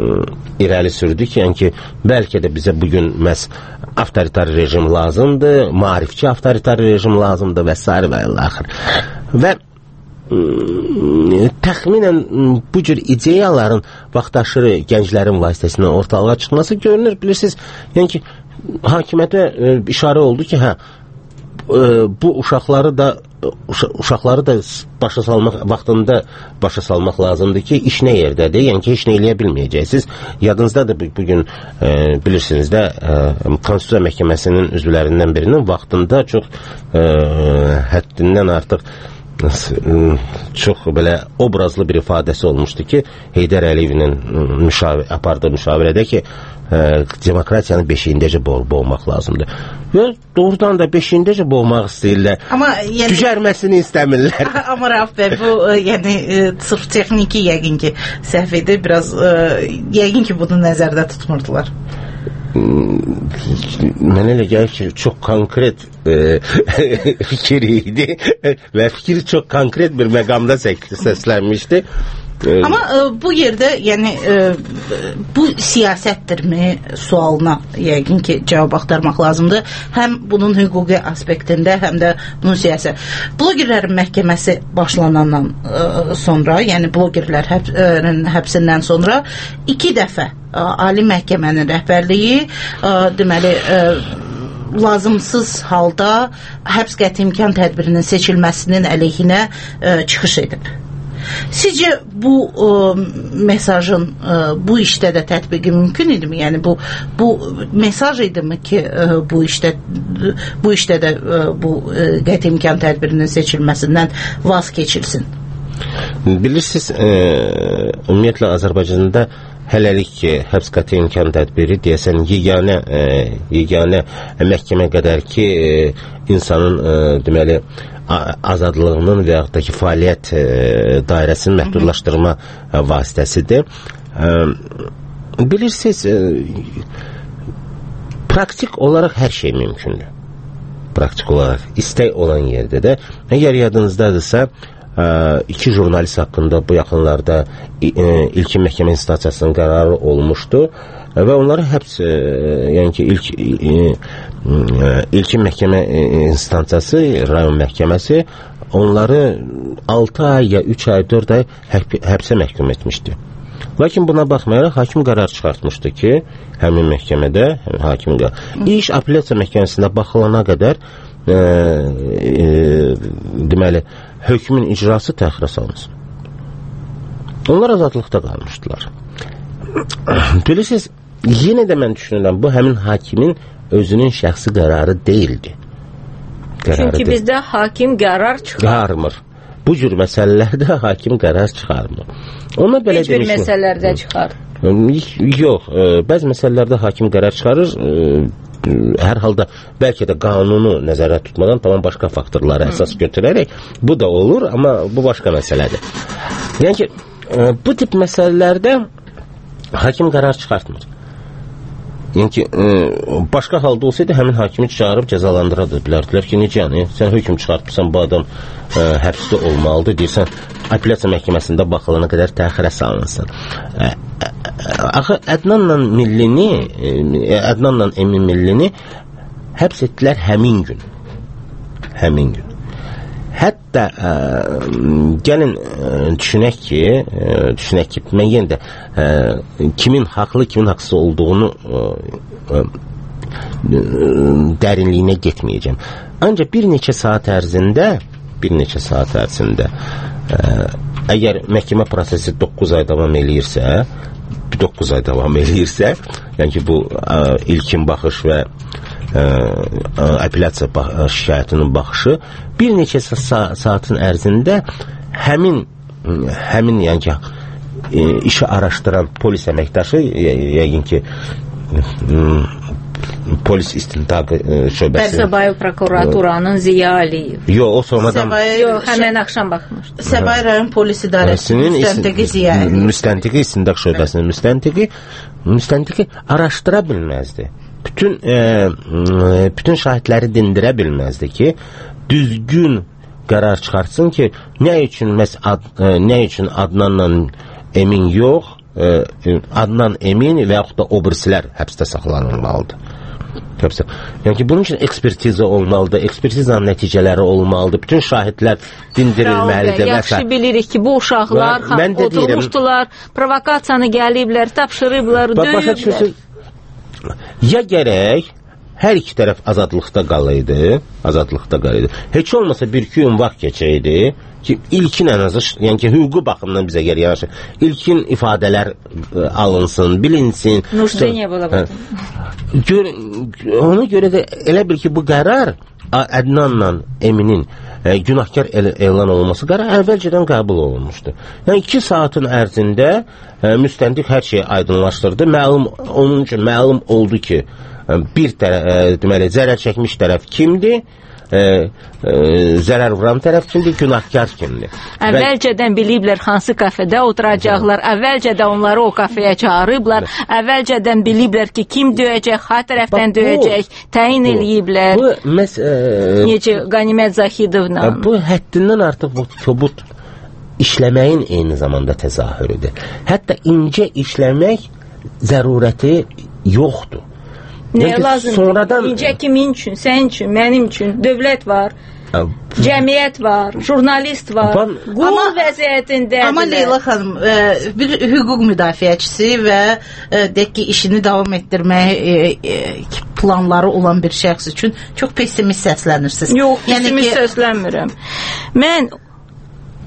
irəli sürdü ki, yəni ki, bəlkə də bizə bugün məhz avtoritar rejim lazımdır, maarifçi avtoritar rejim lazımdır və s. və ilaxır. Və təxminən bu cür ideyaların vaxtaşırı gənclərin vasitəsindən ortalığa çıxması görünür. Bilirsiniz, yəni ki, hakimiyyətə e, işarə oldu ki, hə, e, bu uşaqları da uşa uşaqları da başa salmaq, vaxtında başa salmaq lazımdır ki, iş nə yerdədir, yəni ki, heç nə eləyə bilməyəcəksiniz. Yadınızdadır bugün e, bilirsiniz də e, Konstitusiya Məhkəməsinin üzvlərindən birinin vaxtında çox e, həddindən artıq çox belə obrazlı bir ifadəsi olmuşdu ki, Heydər Əliyevin müşavir, apardığı müşavirədə ki, e, demokratiyanı beşiyindəcə boğmaq lazımdır. Və doğrudan da beşiyindəcə boğmaq istəyirlər. Amma yəni cücərməsini istəmirlər. Amma Rauf bəy, bu yəni sırf texniki yəqin ki səhv edir, biraz yəqin ki bunu nəzərdə tutmurdular. Mənə elə gəlir ki, çox konkret e, fikir idi və fikir çox konkret bir məqamda səslənmişdi. Amma e, bu yerdə yəni e, bu siyasətdirmi sualına yəqin ki cavab axtarmaq lazımdır. Həm bunun hüquqi aspektində, həm də bunun siyasət. Blogerlərin məhkəməsi başlanandan e, sonra, yəni blogerlər həb e, həbsindən sonra iki dəfə e, Ali Məhkəmənin rəhbərliyi e, deməli e, lazımsız halda həbs qəti imkan tədbirinin seçilməsinin əleyhinə e, çıxış edib. Sizcə bu ə, mesajın ə, bu işdə də tətbiqi mümkün idimi? Yəni bu bu mesaj idimi ki, ə, bu işdə bu işdə də ə, bu ə, qəti imkan tədbirinin seçilməsindən vaz keçilsin? Bilirsiniz, e, ümumiyyətlə Azərbaycanda hələlik ki, həbs qəti imkan tədbiri deyəsən yeganə e, yeganə məhkəmə qədər ki, e, insanın e, deməli azadlığının və yaxud da ki, fəaliyyət e, dairəsini məhdudlaşdırma e, vasitəsidir. E, bilirsiniz, e, praktik olaraq hər şey mümkündür. Praktik olaraq istək olan yerdə də, əgər yadınızdadırsa, iki jurnalist haqqında bu yaxınlarda ilkin məhkəmə instansiyasının qərarı olmuşdu və onları həbs, yəni ki, ilk ilkin məhkəmə instansiyası, rayon məhkəməsi onları altı ay ya üç ay, dörd ay həbsə məhkum etmişdi. Lakin buna baxmayaraq hakim qərar çıxartmışdı ki, həmin məhkəmədə, həmin hakim qərar, iş apellyasiya məhkəməsində baxılana qədər e, e, deməli, hökmün icrası təxirə salınsın. Onlar azadlıqda qalmışdılar. Bilirsiniz, yenə də mən düşünürəm, bu həmin hakimin özünün şəxsi qərarı deyildi. Qərarı Çünki deyil. bizdə hakim qərar çıxarmır. Bu cür məsələlərdə hakim qərar çıxarmır. Ona belə Heç bir məsələlərdə çıxar. Yox, e, bəzi məsələlərdə hakim qərar çıxarır, e, hər halda bəlkə də qanunu nəzərə tutmadan tamam başqa faktorları əsas götürərək bu da olur, amma bu başqa məsələdir. Yəni ki, e, bu tip məsələlərdə hakim qərar çıxartmır. Yəni ki, e, başqa halda olsaydı həmin hakimi çağırıb cəzalandıra bilərdilər ki, necə yəni, sən hökm çıxartmısan, bu adam e, həbsdə olmalıdır, deyirsən, apellyasiya məhkəməsində baxılana qədər təxirə salınsın. E, e, axı Ədnanla Millini, e, Ədnanla Emin Millini həbs etdilər həmin gün. Həmin gün. Hətta ə, gəlin ə, düşünək ki, ə, düşünək ki, mən yenə də ə, kimin haqlı, kimin haqsız olduğunu ə, ə, dərinliyinə getməyəcəm. Ancaq bir neçə saat ərzində, bir neçə saat ərzində ə, əgər məhkəmə prosesi doqquz ay davam eləyirsə, doqquz ay davam eləyirsə, yəni ki, bu ə, ilkin baxış və Ə, ə, apellyasiya bax, şikayətinin baxışı bir neçə sa saatın ərzində həmin həmin yəni ki, ə, işi araşdıran polis əməkdaşı, yəqin ki, ə, polis istintaq şöbəsi Bərzabayev prokuraturanın Ziya Əliyev. Yox, o sonradan Yox, həmən axşam baxmışdı. Səbail rayon polis idarəsinin müstəntiqi Ziya Əliyev. Müstəntiqi istintaq şöbəsinin müstəntiqi müstəntiqi araşdıra bilməzdi. Bütün e, bütün şahidləri dindirə bilməzdi ki, düzgün qərar çıxartsın ki, nə üçün məs ad, e, nə üçün Adnanla Emin yox, e, Adnan Emin və yaxud da o birisilər həbsdə saxlanılmalıdır. Həbsdə. Yəni ki, bunun üçün ekspertiza olmalıdır, ekspertizanın nəticələri olmalıdır, bütün şahidlər dindirilməlidir. Yaxşı bilirik ki, bu uşaqlar oturmuşdular, provokasiyanı gəliblər, tapşırıblar, döyüblər. Ya gərək hər iki tərəf azadlıqda qalaydı, azadlıqda qalaydı. Heç olmasa bir-iki gün vaxt keçəydi ki, ilkin ən azı, yəni ki, hüquqi baxımdan bizə gəlir yanaşı, ilkin ifadələr ə, alınsın, bilinsin. Nurşeniyə bula baxın. Gör, ona görə də elə bil ki, bu qərar Ədnanla Eminin e, günahkar el elan olması qərar əvvəlcədən qəbul olunmuşdu. Yəni iki saatın ərzində e, müstəntiq hər şeyi aydınlaşdırdı. Məlum, onun üçün məlum oldu ki, e, bir tərəf, e, deməli, zərər çəkmiş tərəf kimdir? E, e, zərər vuran tərəf kimdir, günahkar kimdir. Əvvəlcədən biliblər hansı kafedə oturacaqlar, əvvəlcədən onları o kafeyə çağırıblar, əvvəlcədən biliblər ki, kim döyəcək, ha tərəfdən döyəcək, təyin eləyiblər. Bu, məs, e, necə Qanimət Zahidovla. Bu həddindən artıq bu kobud işləməyin eyni zamanda təzahürüdür. Hətta incə işləmək zərurəti yoxdur. Nəyə lazımdır? Sonradan... İncə kimin üçün, sənin üçün, mənim üçün, dövlət var, cəmiyyət var, jurnalist var, qul vəziyyətində. Amma Leyla xanım, bir hüquq müdafiəçisi və deyək ki, işini davam etdirmək planları olan bir şəxs üçün çox pessimist səslənirsiniz. Yox, pessimist yəni ki... səslənmirəm. Mən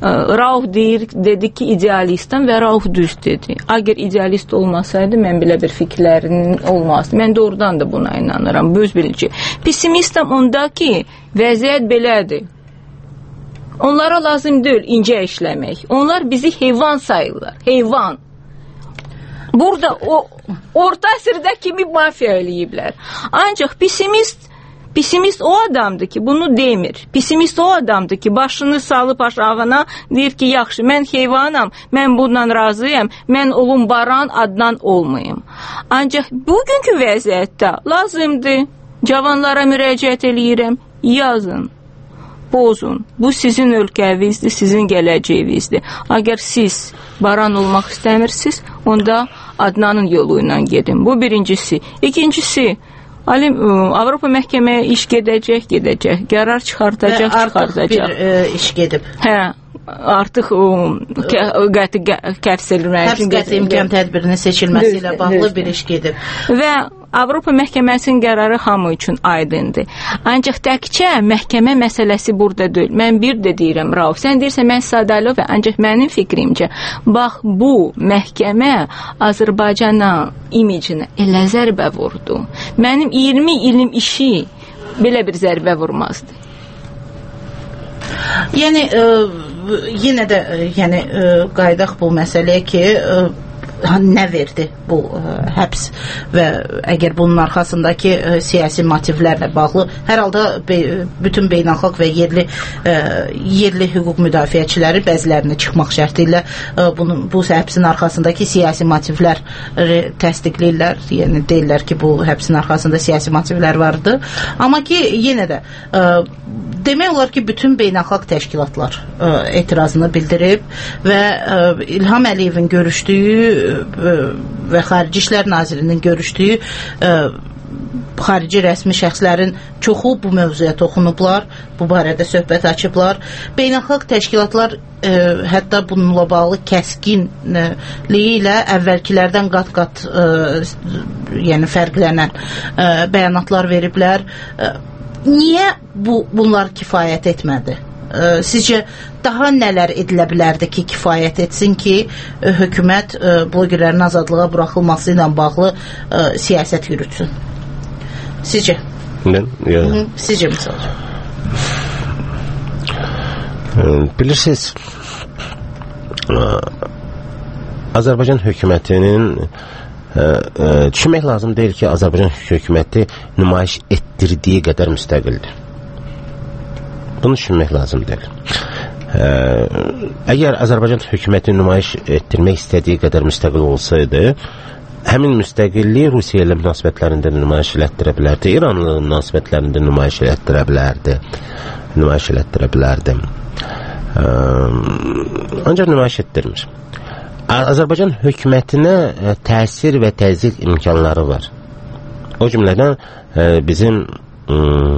Rauf deyir, dedi ki idealistəm və Rauf düz dedi. Əgər idealist olmasaydı, mən belə bir fikirlərinin olmazdı. Mən doğrudan da buna inanıram, öz bilici. Pessimistəm onda ki, vəziyyət belədir. Onlara lazım deyil incə işləmək. Onlar bizi heyvan sayırlar, heyvan. Burada o orta əsrdə kimi mafiya eləyiblər. Ancaq pessimist Pessimist o adamdır ki, bunu demir. Pessimist o adamdır ki, başını salıb aşağına deyir ki, yaxşı, mən heyvanam, mən bundan razıyam, mən olum baran addan olmayım. Ancaq bugünkü vəziyyətdə lazımdır. Cavanlara müraciət eləyirəm, yazın, bozun. Bu sizin ölkəvizdir, sizin gələcəyinizdir. Əgər siz baran olmaq istəmirsiniz, onda Adnanın yolu ilə gedin. Bu birincisi. İkincisi, Alim, Avropa məhkəməyə iş gedəcək, gedəcək. Qərar çıxardacaq, çıxardacaq. Artıq bir e, iş gedib. Hə, artıq qəti kəfs edilməyə üçün həbs qəti imkan tədbirinin seçilməsi ilə bağlı bir iş gedib. Və Avropa məhkəməsinin qərarı hamı üçün aydındır. Ancaq təkcə məhkəmə məsələsi burada deyil. Mən bir də deyirəm, Rauf, sən deyirsən, mən sadəlövə, ancaq mənim fikrimcə, bax, bu məhkəmə Azərbaycana imicinə elə zərbə vurdu. Mənim iyirmi ilim işi belə bir zərbə vurmazdı. Yəni, e, yenə də e, yəni, e, qaydaq bu məsələyə ki, e, nə verdi bu ə, həbs və əgər bunun arxasındakı ə, siyasi motivlərlə bağlı hər halda be, bütün beynəlxalq və yerli ə, yerli hüquq müdafiəçiləri bəzilərini çıxmaq şərti ilə ə, bunun, bu həbsin arxasındakı siyasi motivlər təsdiqləyirlər, yəni deyirlər ki, bu həbsin arxasında siyasi motivlər vardı, amma ki yenə də ə, demək olar ki, bütün beynəlxalq təşkilatlar ə, etirazını bildirib və ə, İlham Əliyevin görüşdüyü ə, və Xarici İşlər Nazirinin görüşdüyü ə, xarici rəsmi şəxslərin çoxu bu mövzuya toxunublar, bu barədə söhbət açıblar. Beynəlxalq təşkilatlar ə, hətta bununla bağlı kəskinliyi ilə əvvəlkilərdən qat-qat ə, yəni fərqlənən ə, bəyanatlar veriblər. Ə, Niyə bu, bunlar kifayət etmədi? E, sizcə daha nələr edilə bilərdi ki, kifayət etsin ki, e, hökumət e, blogerlərin azadlığa buraxılması ilə bağlı e, siyasət yürütsün? Sizcə? Mən? Ya. Hı, sizcə misal? Bilirsiniz, Azərbaycan hökumətinin Ə, ə, düşünmək lazım deyil ki, Azərbaycan hökuməti nümayiş etdirdiyi qədər müstəqildir. Bunu düşünmək lazım deyil. Ə, əgər Azərbaycan hökuməti nümayiş etdirmək istədiyi qədər müstəqil olsaydı, həmin müstəqilliyi Rusiya ilə münasibətlərində nümayiş elətdirə bilərdi, İranla münasibətlərində nümayiş elətdirə bilərdi, nümayiş elətdirə bilərdi. Ə, ancaq nümayiş etdirmir. Azərbaycan hökumətinə ə, təsir və təzyiq imkanları var. O cümlədən ə, bizim ə,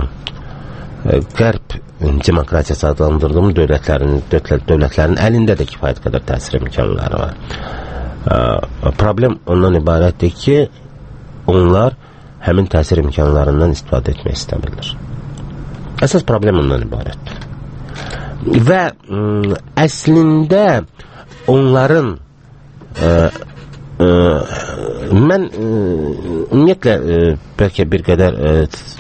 qərb demokratiyası adlandırdığımız dövlətlərin, dövlətlərin əlində də kifayət qədər təsir imkanları var. Ə, problem ondan ibarətdir ki, onlar həmin təsir imkanlarından istifadə etmək istəmirlər. Əsas problem ondan ibarətdir. Və ə, əslində onların Ə, ə, mən ə, ümumiyyətlə ə, bəlkə bir qədər ə,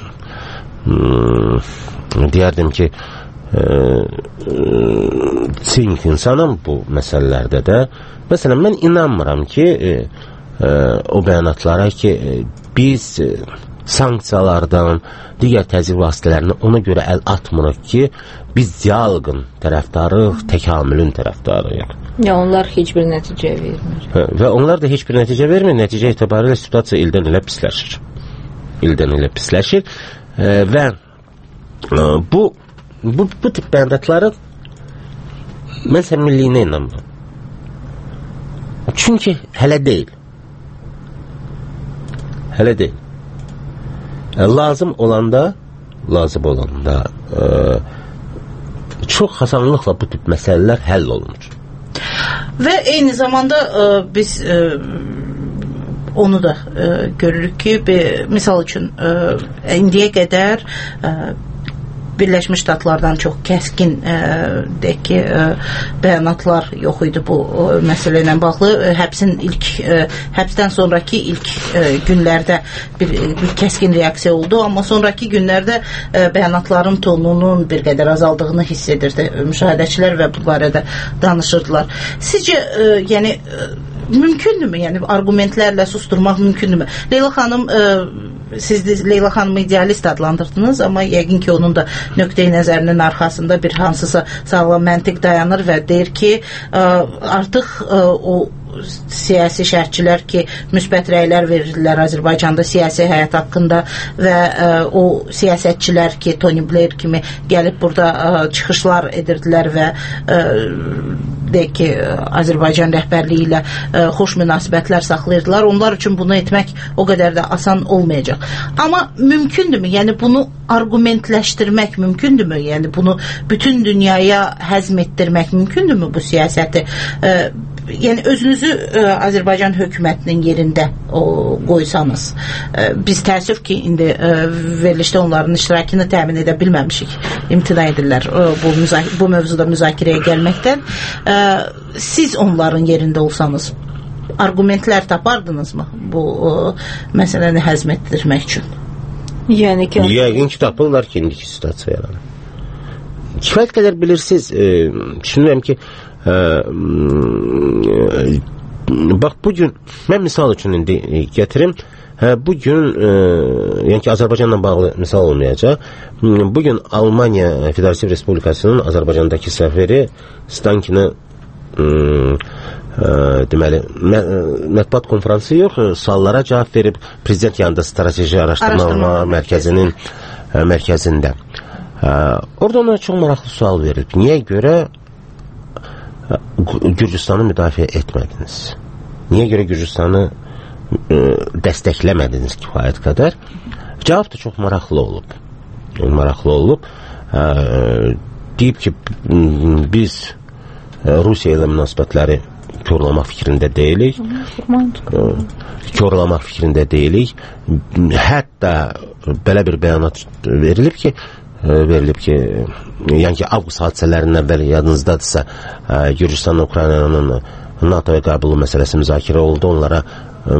ə, deyərdim ki ə, ə, sink insanım bu məsələlərdə də. Məsələn, mən inanmıram ki ə, ə, o bəyanatlara ki ə, biz ə, sanksiyalardan, digər təzyiq vasitələrini ona görə əl atmırıq ki, biz dialoqun tərəfdarıyıq, təkamülün tərəfdarıyıq. Ya onlar heç bir nəticə vermir. Hə, və onlar da heç bir nəticə vermir. Nəticə etibarilə situasiya ildən ilə pisləşir. İldən ilə pisləşir. E, və e, bu, bu, bu tip bəyanatların mən səmimiliyinə inanmıram. Çünki hələ deyil. Hələ deyil. E, lazım olanda lazım olanda e, çox asanlıqla bu tip məsələlər həll olunur. Və eyni zamanda ə, biz ə, onu da ə, görürük ki, bir, misal üçün ə, indiyə qədər ə, Birləşmiş Ştatlardan çox kəskin e, deyək ki, e, bəyanatlar yox idi bu e, məsələ ilə bağlı. E, həbsin ilk e, həbsdən sonraki ilk e, günlərdə bir, bir kəskin reaksiya oldu, amma sonraki günlərdə e, bəyanatların tonunun bir qədər azaldığını hiss edirdi müşahidəçilər və bu barədə danışırdılar. Sizcə e, yəni e, mümkündürmü? Yəni argumentlərlə susturmaq mümkündürmü? Leyla xanım e, siz de Leyla xanımı idealist adlandırdınız, amma yəqin ki onun da nöqteyi nəzərinin arxasında bir hansısa sağlam məntiq dayanır və deyir ki artıq o siyasi şərhçilər ki, müsbət rəylər verirlər Azərbaycanda siyasi həyat haqqında və ə, o siyasətçilər ki, Tony Blair kimi gəlib burada ə, çıxışlar edirdilər və ə, deyək ki, Azərbaycan rəhbərliyi ilə ə, xoş münasibətlər saxlayırdılar. Onlar üçün bunu etmək o qədər də asan olmayacaq. Amma mümkündürmü? Yəni bunu argumentləşdirmək mümkündürmü? Yəni bunu bütün dünyaya həzm etdirmək mümkündürmü bu siyasəti? Ə, Yəni özünüzü ə, Azərbaycan hökumətinin yerində o, qoysanız, ə, biz təəssüf ki, indi ə, verilişdə onların iştirakını təmin edə bilməmişik, imtina edirlər ə, bu, bu mövzuda müzakirəyə gəlməkdən. Ə, siz onların yerində olsanız, argumentlər tapardınızmı bu ə, məsələni həzm etdirmək üçün? Yəni ki, yəqin ki, tapırlar ki, indiki situasiya yaranır. Kifayət qədər bilirsiniz, e, düşünürəm ki, Ə, bax bugün mən misal üçün indi gətirim, hə, bugün ə, yəni ki Azərbaycanla bağlı misal olmayacaq. Bugün Almaniya Federasiya Respublikasının Azərbaycandakı səfiri Stankini ə, ə, deməli mə, mətbuat konfransı yox, suallara cavab verib prezident yanında strateji araşdırma mərkəzinin ə, mərkəzində. Ə, orada ona çox maraqlı sual verilib. Niyə görə Gürcüstanı müdafiə etmədiniz? Niyə görə Gürcüstanı ə, dəstəkləmədiniz kifayət qədər? Cavab da çox maraqlı olub. Maraqlı olub. Ə, deyib ki, biz Rusiya ilə münasibətləri korlamaq fikrində deyilik. Ə, korlamaq fikrində deyilik. Hətta belə bir bəyanat verilib ki, verilib ki, yəni ki, avqust hadisələrindən əvvəl yadınızdadırsa, Gürcüstanın, Ukraynanın NATOya qəbulu məsələsi müzakirə oldu. Onlara ə,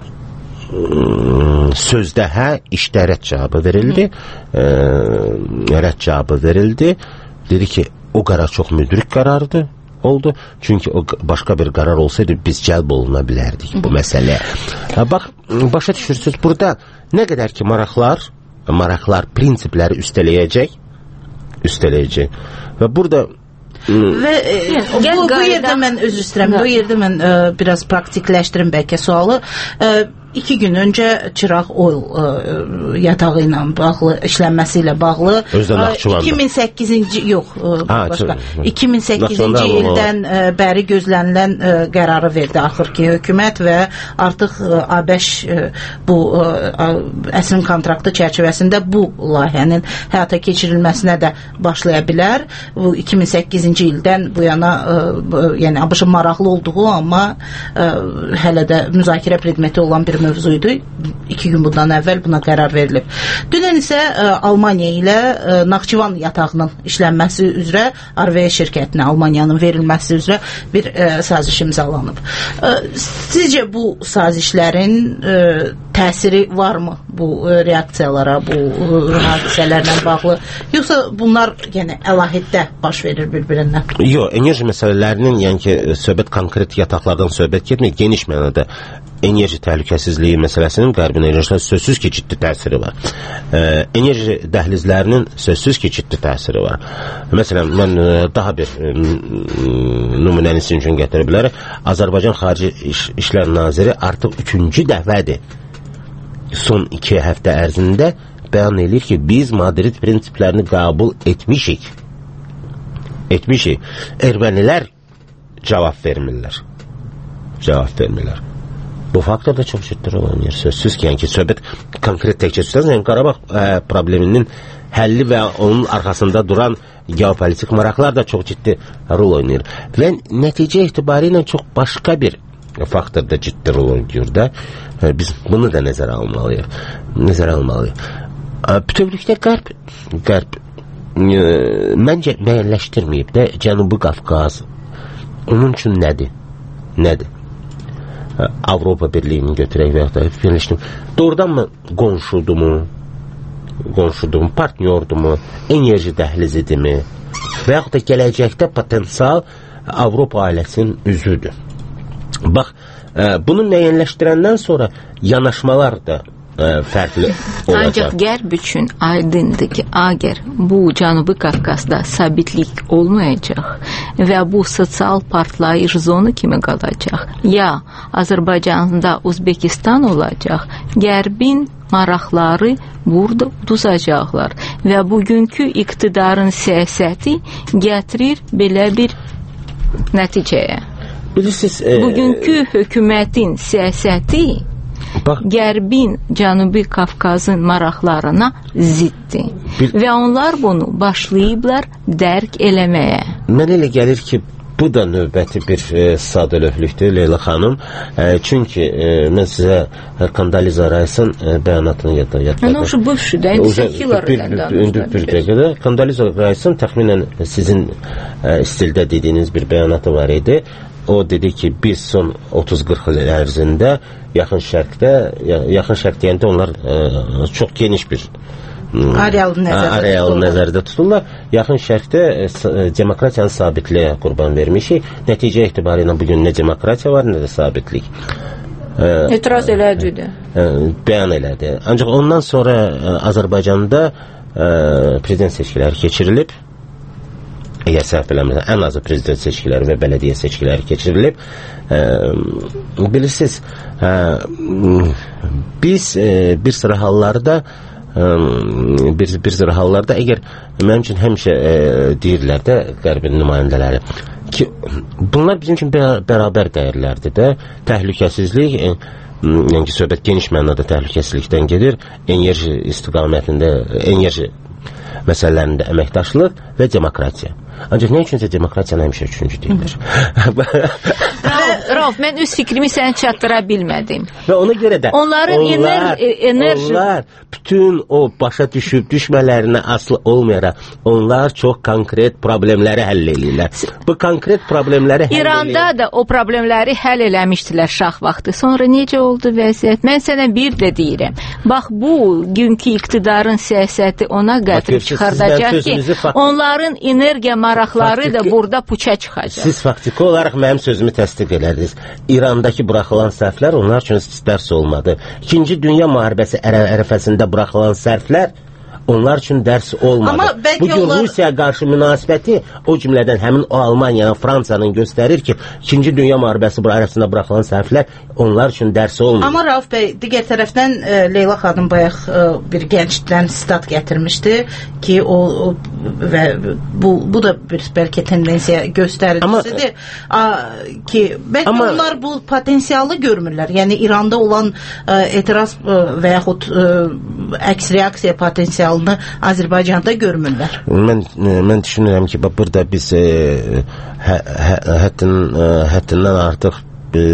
sözdə hə, işdə rədd cavabı verildi. Ə, rədd cavabı verildi. Dedi ki, o qərar çox müdrik qarardı oldu. Çünki o başqa bir qərar olsaydı biz cəlb oluna bilərdik bu məsələyə. Bax, başa düşürsünüz, burada nə qədər ki maraqlar maraqlar prinsipləri üstələyəcək üstələyəcək və burada və e, bu, bu yerdə mən özür istəyirəm, bu yerdə mən e, biraz praktikləşdirim bəlkə sualı. E, iki gün öncə Çıraq Oil e, yatağı ilə bağlı, işlənməsi ilə bağlı iki min səkkizinci yox, e, ha, başqa iki min səkkizinci ildən e, bəri gözlənilən e, qərarı verdi axırki hökumət və artıq e, ABŞ e, bu e, əsrin kontraktı çərçivəsində bu layihənin həyata keçirilməsinə də başlaya bilər. Bu iki min səkkizinci ildən bu yana ə, yəni ABŞ-ın maraqlı olduğu, amma ə, hələ də müzakirə predmeti olan bir mövzuydu. İki gün bundan əvvəl buna qərar verilib. Dünən isə ə, Almaniya ilə ə, Naxçıvan yatağının işlənməsi üzrə R V şirkətinə Almaniyanın verilməsi üzrə bir ə, saziş imzalanıb. Ə, sizcə bu sazişlərin ə, təsiri varmı bu ə, reaksiyalara, bu ə, hadisələrlə bağlı? Yoxsa bunlar yəni əlahiddə baş verir bir-birindən? Yox, enerji məsələlərinin, yəni ki, söhbət konkret yataqlardan söhbət getmir, geniş mənada enerji təhlükəsizliyi məsələsinin qərb enerjisində sözsüz ki, ciddi təsiri var. E, enerji dəhlizlərinin sözsüz ki, ciddi təsiri var. Məsələn, mən e, daha bir e, nümunəni sizin üçün gətirə bilərəm. Azərbaycan Xarici İş, İşlər Naziri artıq üçüncü dəfədir son iki həftə ərzində bəyan edir ki, biz Madrid prinsiplərini qəbul etmişik. Etmişik. Ermənilər cavab vermirlər. Cavab vermirlər. Bu faktor da çox ciddi rol oynayır. Sözsüz ki, yəni ki, söhbət konkret təkcə üstəz, yəni Qarabağ ə, probleminin həlli və onun arxasında duran geopolitik maraqlar da çox ciddi rol oynayır. Və nəticə etibari ilə çox başqa bir faktor da ciddi rol oynayır da. Biz bunu da nəzərə almalıyıq. Nəzərə almalıyıq. Bütövlükdə qərb, qərb e, məncə müəyyənləşdirməyib də Cənubi Qafqaz onun üçün nədir? Nədir? Avropa Birliyini götürək və ya da birləşdim. Doğrudan mı qonşudumu? Qonşudumu, partnyordumu? Enerji dəhlizidirmi? Və yaxud da gələcəkdə potensial Avropa ailəsinin üzüdür. Bax, bunu müəyyənləşdirəndən sonra yanaşmalar da ə, fərqli olacaq. Ancaq qərb üçün aydındır ki, əgər bu Cənubi Qafqazda sabitlik olmayacaq və bu sosial partlayış zonu kimi qalacaq, ya Azərbaycanda Uzbekistan olacaq, qərbin maraqları burada uduzacaqlar və bugünkü iqtidarın siyasəti gətirir belə bir nəticəyə. Bilirsiniz, e, bugünkü hökumətin siyasəti bax, Qərbin Cənubi Qafqazın maraqlarına ziddir. Bil və onlar bunu başlayıblar dərk eləməyə. Mənə elə gəlir ki, bu da növbəti bir e, sadəlövhlükdür Leyla xanım. E, çünki e, mən sizə Kandaliza Raysın e, bəyanatını yadladım. Mən o bu şüdə bir dəqiqədə Kandaliza Raysın təxminən sizin e, stildə dediyiniz bir bəyanatı var idi. O dedi ki, biz son otuz qırx il ərzində yaxın şərqdə, yaxın şərq deyəndə onlar e, çox geniş bir arealı nəzərdə, arealı nəzərdə tuturlar. Yaxın şərqdə e, demokratiyanın sabitliyə qurban vermişik. Nəticə etibarı ilə bugün nə demokratiya var, nə də sabitlik. E, Etiraz elədi də. E, bəyan elədi. Ancaq ondan sonra e, Azərbaycanda e, prezident seçkiləri keçirilib. Əgər səhv eləmirəm, ən azı prezident seçkiləri və bələdiyyə seçkiləri keçirilib. E, bilirsiniz, e, biz e, bir sıra hallarda e, bir, bir sıra hallarda əgər mənim üçün həmişə e, deyirlər də qərbin nümayəndələri ki, bunlar bizim üçün bərabər dəyərlərdir də. Təhlükəsizlik, e, yəni ki, söhbət geniş mənada təhlükəsizlikdən gedir. Enerji istiqamətində, enerji məsələlərində əməkdaşlıq və demokratiya. Ancaq nə üçünsə demokratiyanı həmişə üçüncü deyilir. Rauf, mən öz fikrimi sənə çatdıra bilmədim. Və ona görə də onların onlar, enerji... onlar bütün o başa düşüb düşmələrinə asılı olmayaraq onlar çox konkret problemləri həll edirlər. Bu konkret problemləri həll İranda edir. Da o problemləri həll eləmişdilər şah vaxtı. Sonra necə oldu vəziyyət? Mən sənə bir də deyirəm. Bax, bu günkü iqtidarın siyasəti ona gətirib çıxardacaq ki, onların energiya maraqları faktiki, da burada puça çıxacaq. Siz faktiki olaraq mənim sözümü təsdiq elədiniz. İrandakı buraxılan sərflər onlar üçün dərs olmadı. İkinci Dünya müharibəsi ərəfəsində buraxılan sərflər onlar üçün dərs olmadı. Bu gün onlar... Rusiyaya qarşı münasibəti o cümlədən həmin o Almaniyanın, Fransanın göstərir ki, İkinci Dünya müharibəsi arasında buraxılan sərflər onlar üçün dərs olmadı. Amma Rauf bəy, digər tərəfdən e, Leyla xanım bayaq e, bir gəncdən stat gətirmişdi ki, o, o və bu, bu da bir bəlkə tendensiya göstəricisidir. Amma, ki, bəlkə amma, onlar bu potensialı görmürlər. Yəni İranda olan e, etiraz e, və yaxud e, əks reaksiya potensialı Azərbaycanda görmürlər. Mən, mən düşünürəm ki, burada biz e, hə, hə, həttin, e, həttindən artıq e,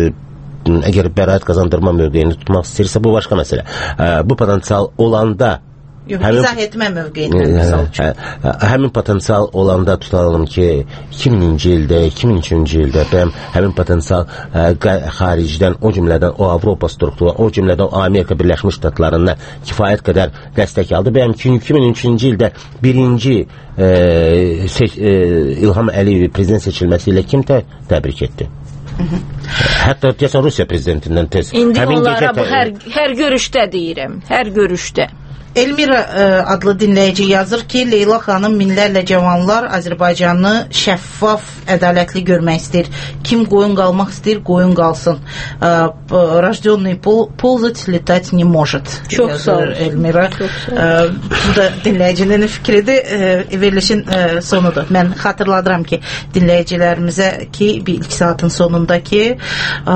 əgər bəraət qazandırma mövqeyini tutmaq istəyirsə, bu başqa məsələ. E, bu potensial olanda Yox, həmin, izah etmə mövqeyindən misal üçün. Hə, həmin potensial olanda tutalım ki, iki mininci ildə, iki min üçüncü ildə bəyəm, həmin potensial ə, xaricdən, o cümlədən o Avropa struktura, o cümlədən o Amerika Birləşmiş Ştatlarından kifayət qədər dəstək aldı. Bəyəm ki, iki min üçüncü ildə birinci ə, seç, ə, İlham Əliyev prezident seçilməsi ilə kim tə, təbrik etdi? Hı -hı. Hətta deyəsən Rusiya prezidentindən tez. İndi həmin onlara bu hər, hər görüşdə deyirəm, hər görüşdə. Elmira ə, adlı dinləyici yazır ki, Leyla xanım minlərlə cavanlar Azərbaycanı şəffaf, ədalətli görmək istəyir. Kim qoyun qalmaq istəyir, qoyun qalsın. Rajdyonный ползать, летать не может. Çox sağ ol. Elmira. Ə, bu da dinləyicinin fikridir. Ə, verilişin ə, sonudur. Mən xatırladıram ki, dinləyicilərimizə ki, bir ilk saatın sonundakı ə,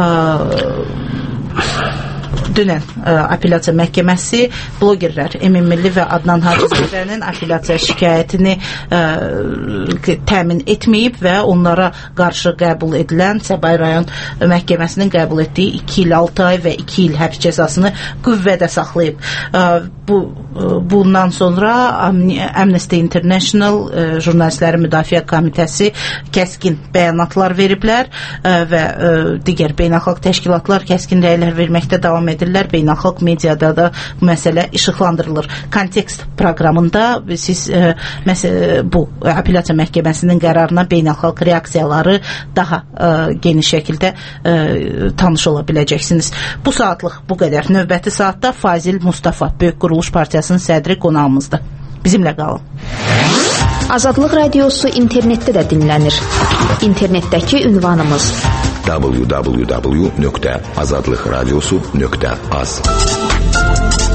dünən ə, apellyasiya məhkəməsi blogerlər Emin Milli və Adnan Hacızadə apellyasiya şikayətini ə, təmin etməyib və onlara qarşı qəbul edilən Səbail rayon məhkəməsinin qəbul etdiyi iki il altı ay və iki il həbs cəzasını qüvvədə saxlayıb. Ə, bu bundan sonra Amnesty International Jurnalistlərin Müdafiə Komitəsi kəskin bəyanatlar veriblər və digər beynəlxalq təşkilatlar kəskin rəylər verməkdə davam edirlər. Beynəlxalq mediada da bu məsələ işıqlandırılır. Kontekst proqramında siz bu apellyasiya məhkəməsinin qərarına beynəlxalq reaksiyaları daha geniş şəkildə tanış ola biləcəksiniz. Bu saatlıq bu qədər. Növbəti saatda Fazil Mustafa, Böyük Quruluş Partiyasının sədri qonağımızdır. Bizimlə qalın. Azadlıq Radiosu internetdə də dinlənir. İnternetdəki ünvanımız w w w nöqtə azadlıqradiosu nöqtə az.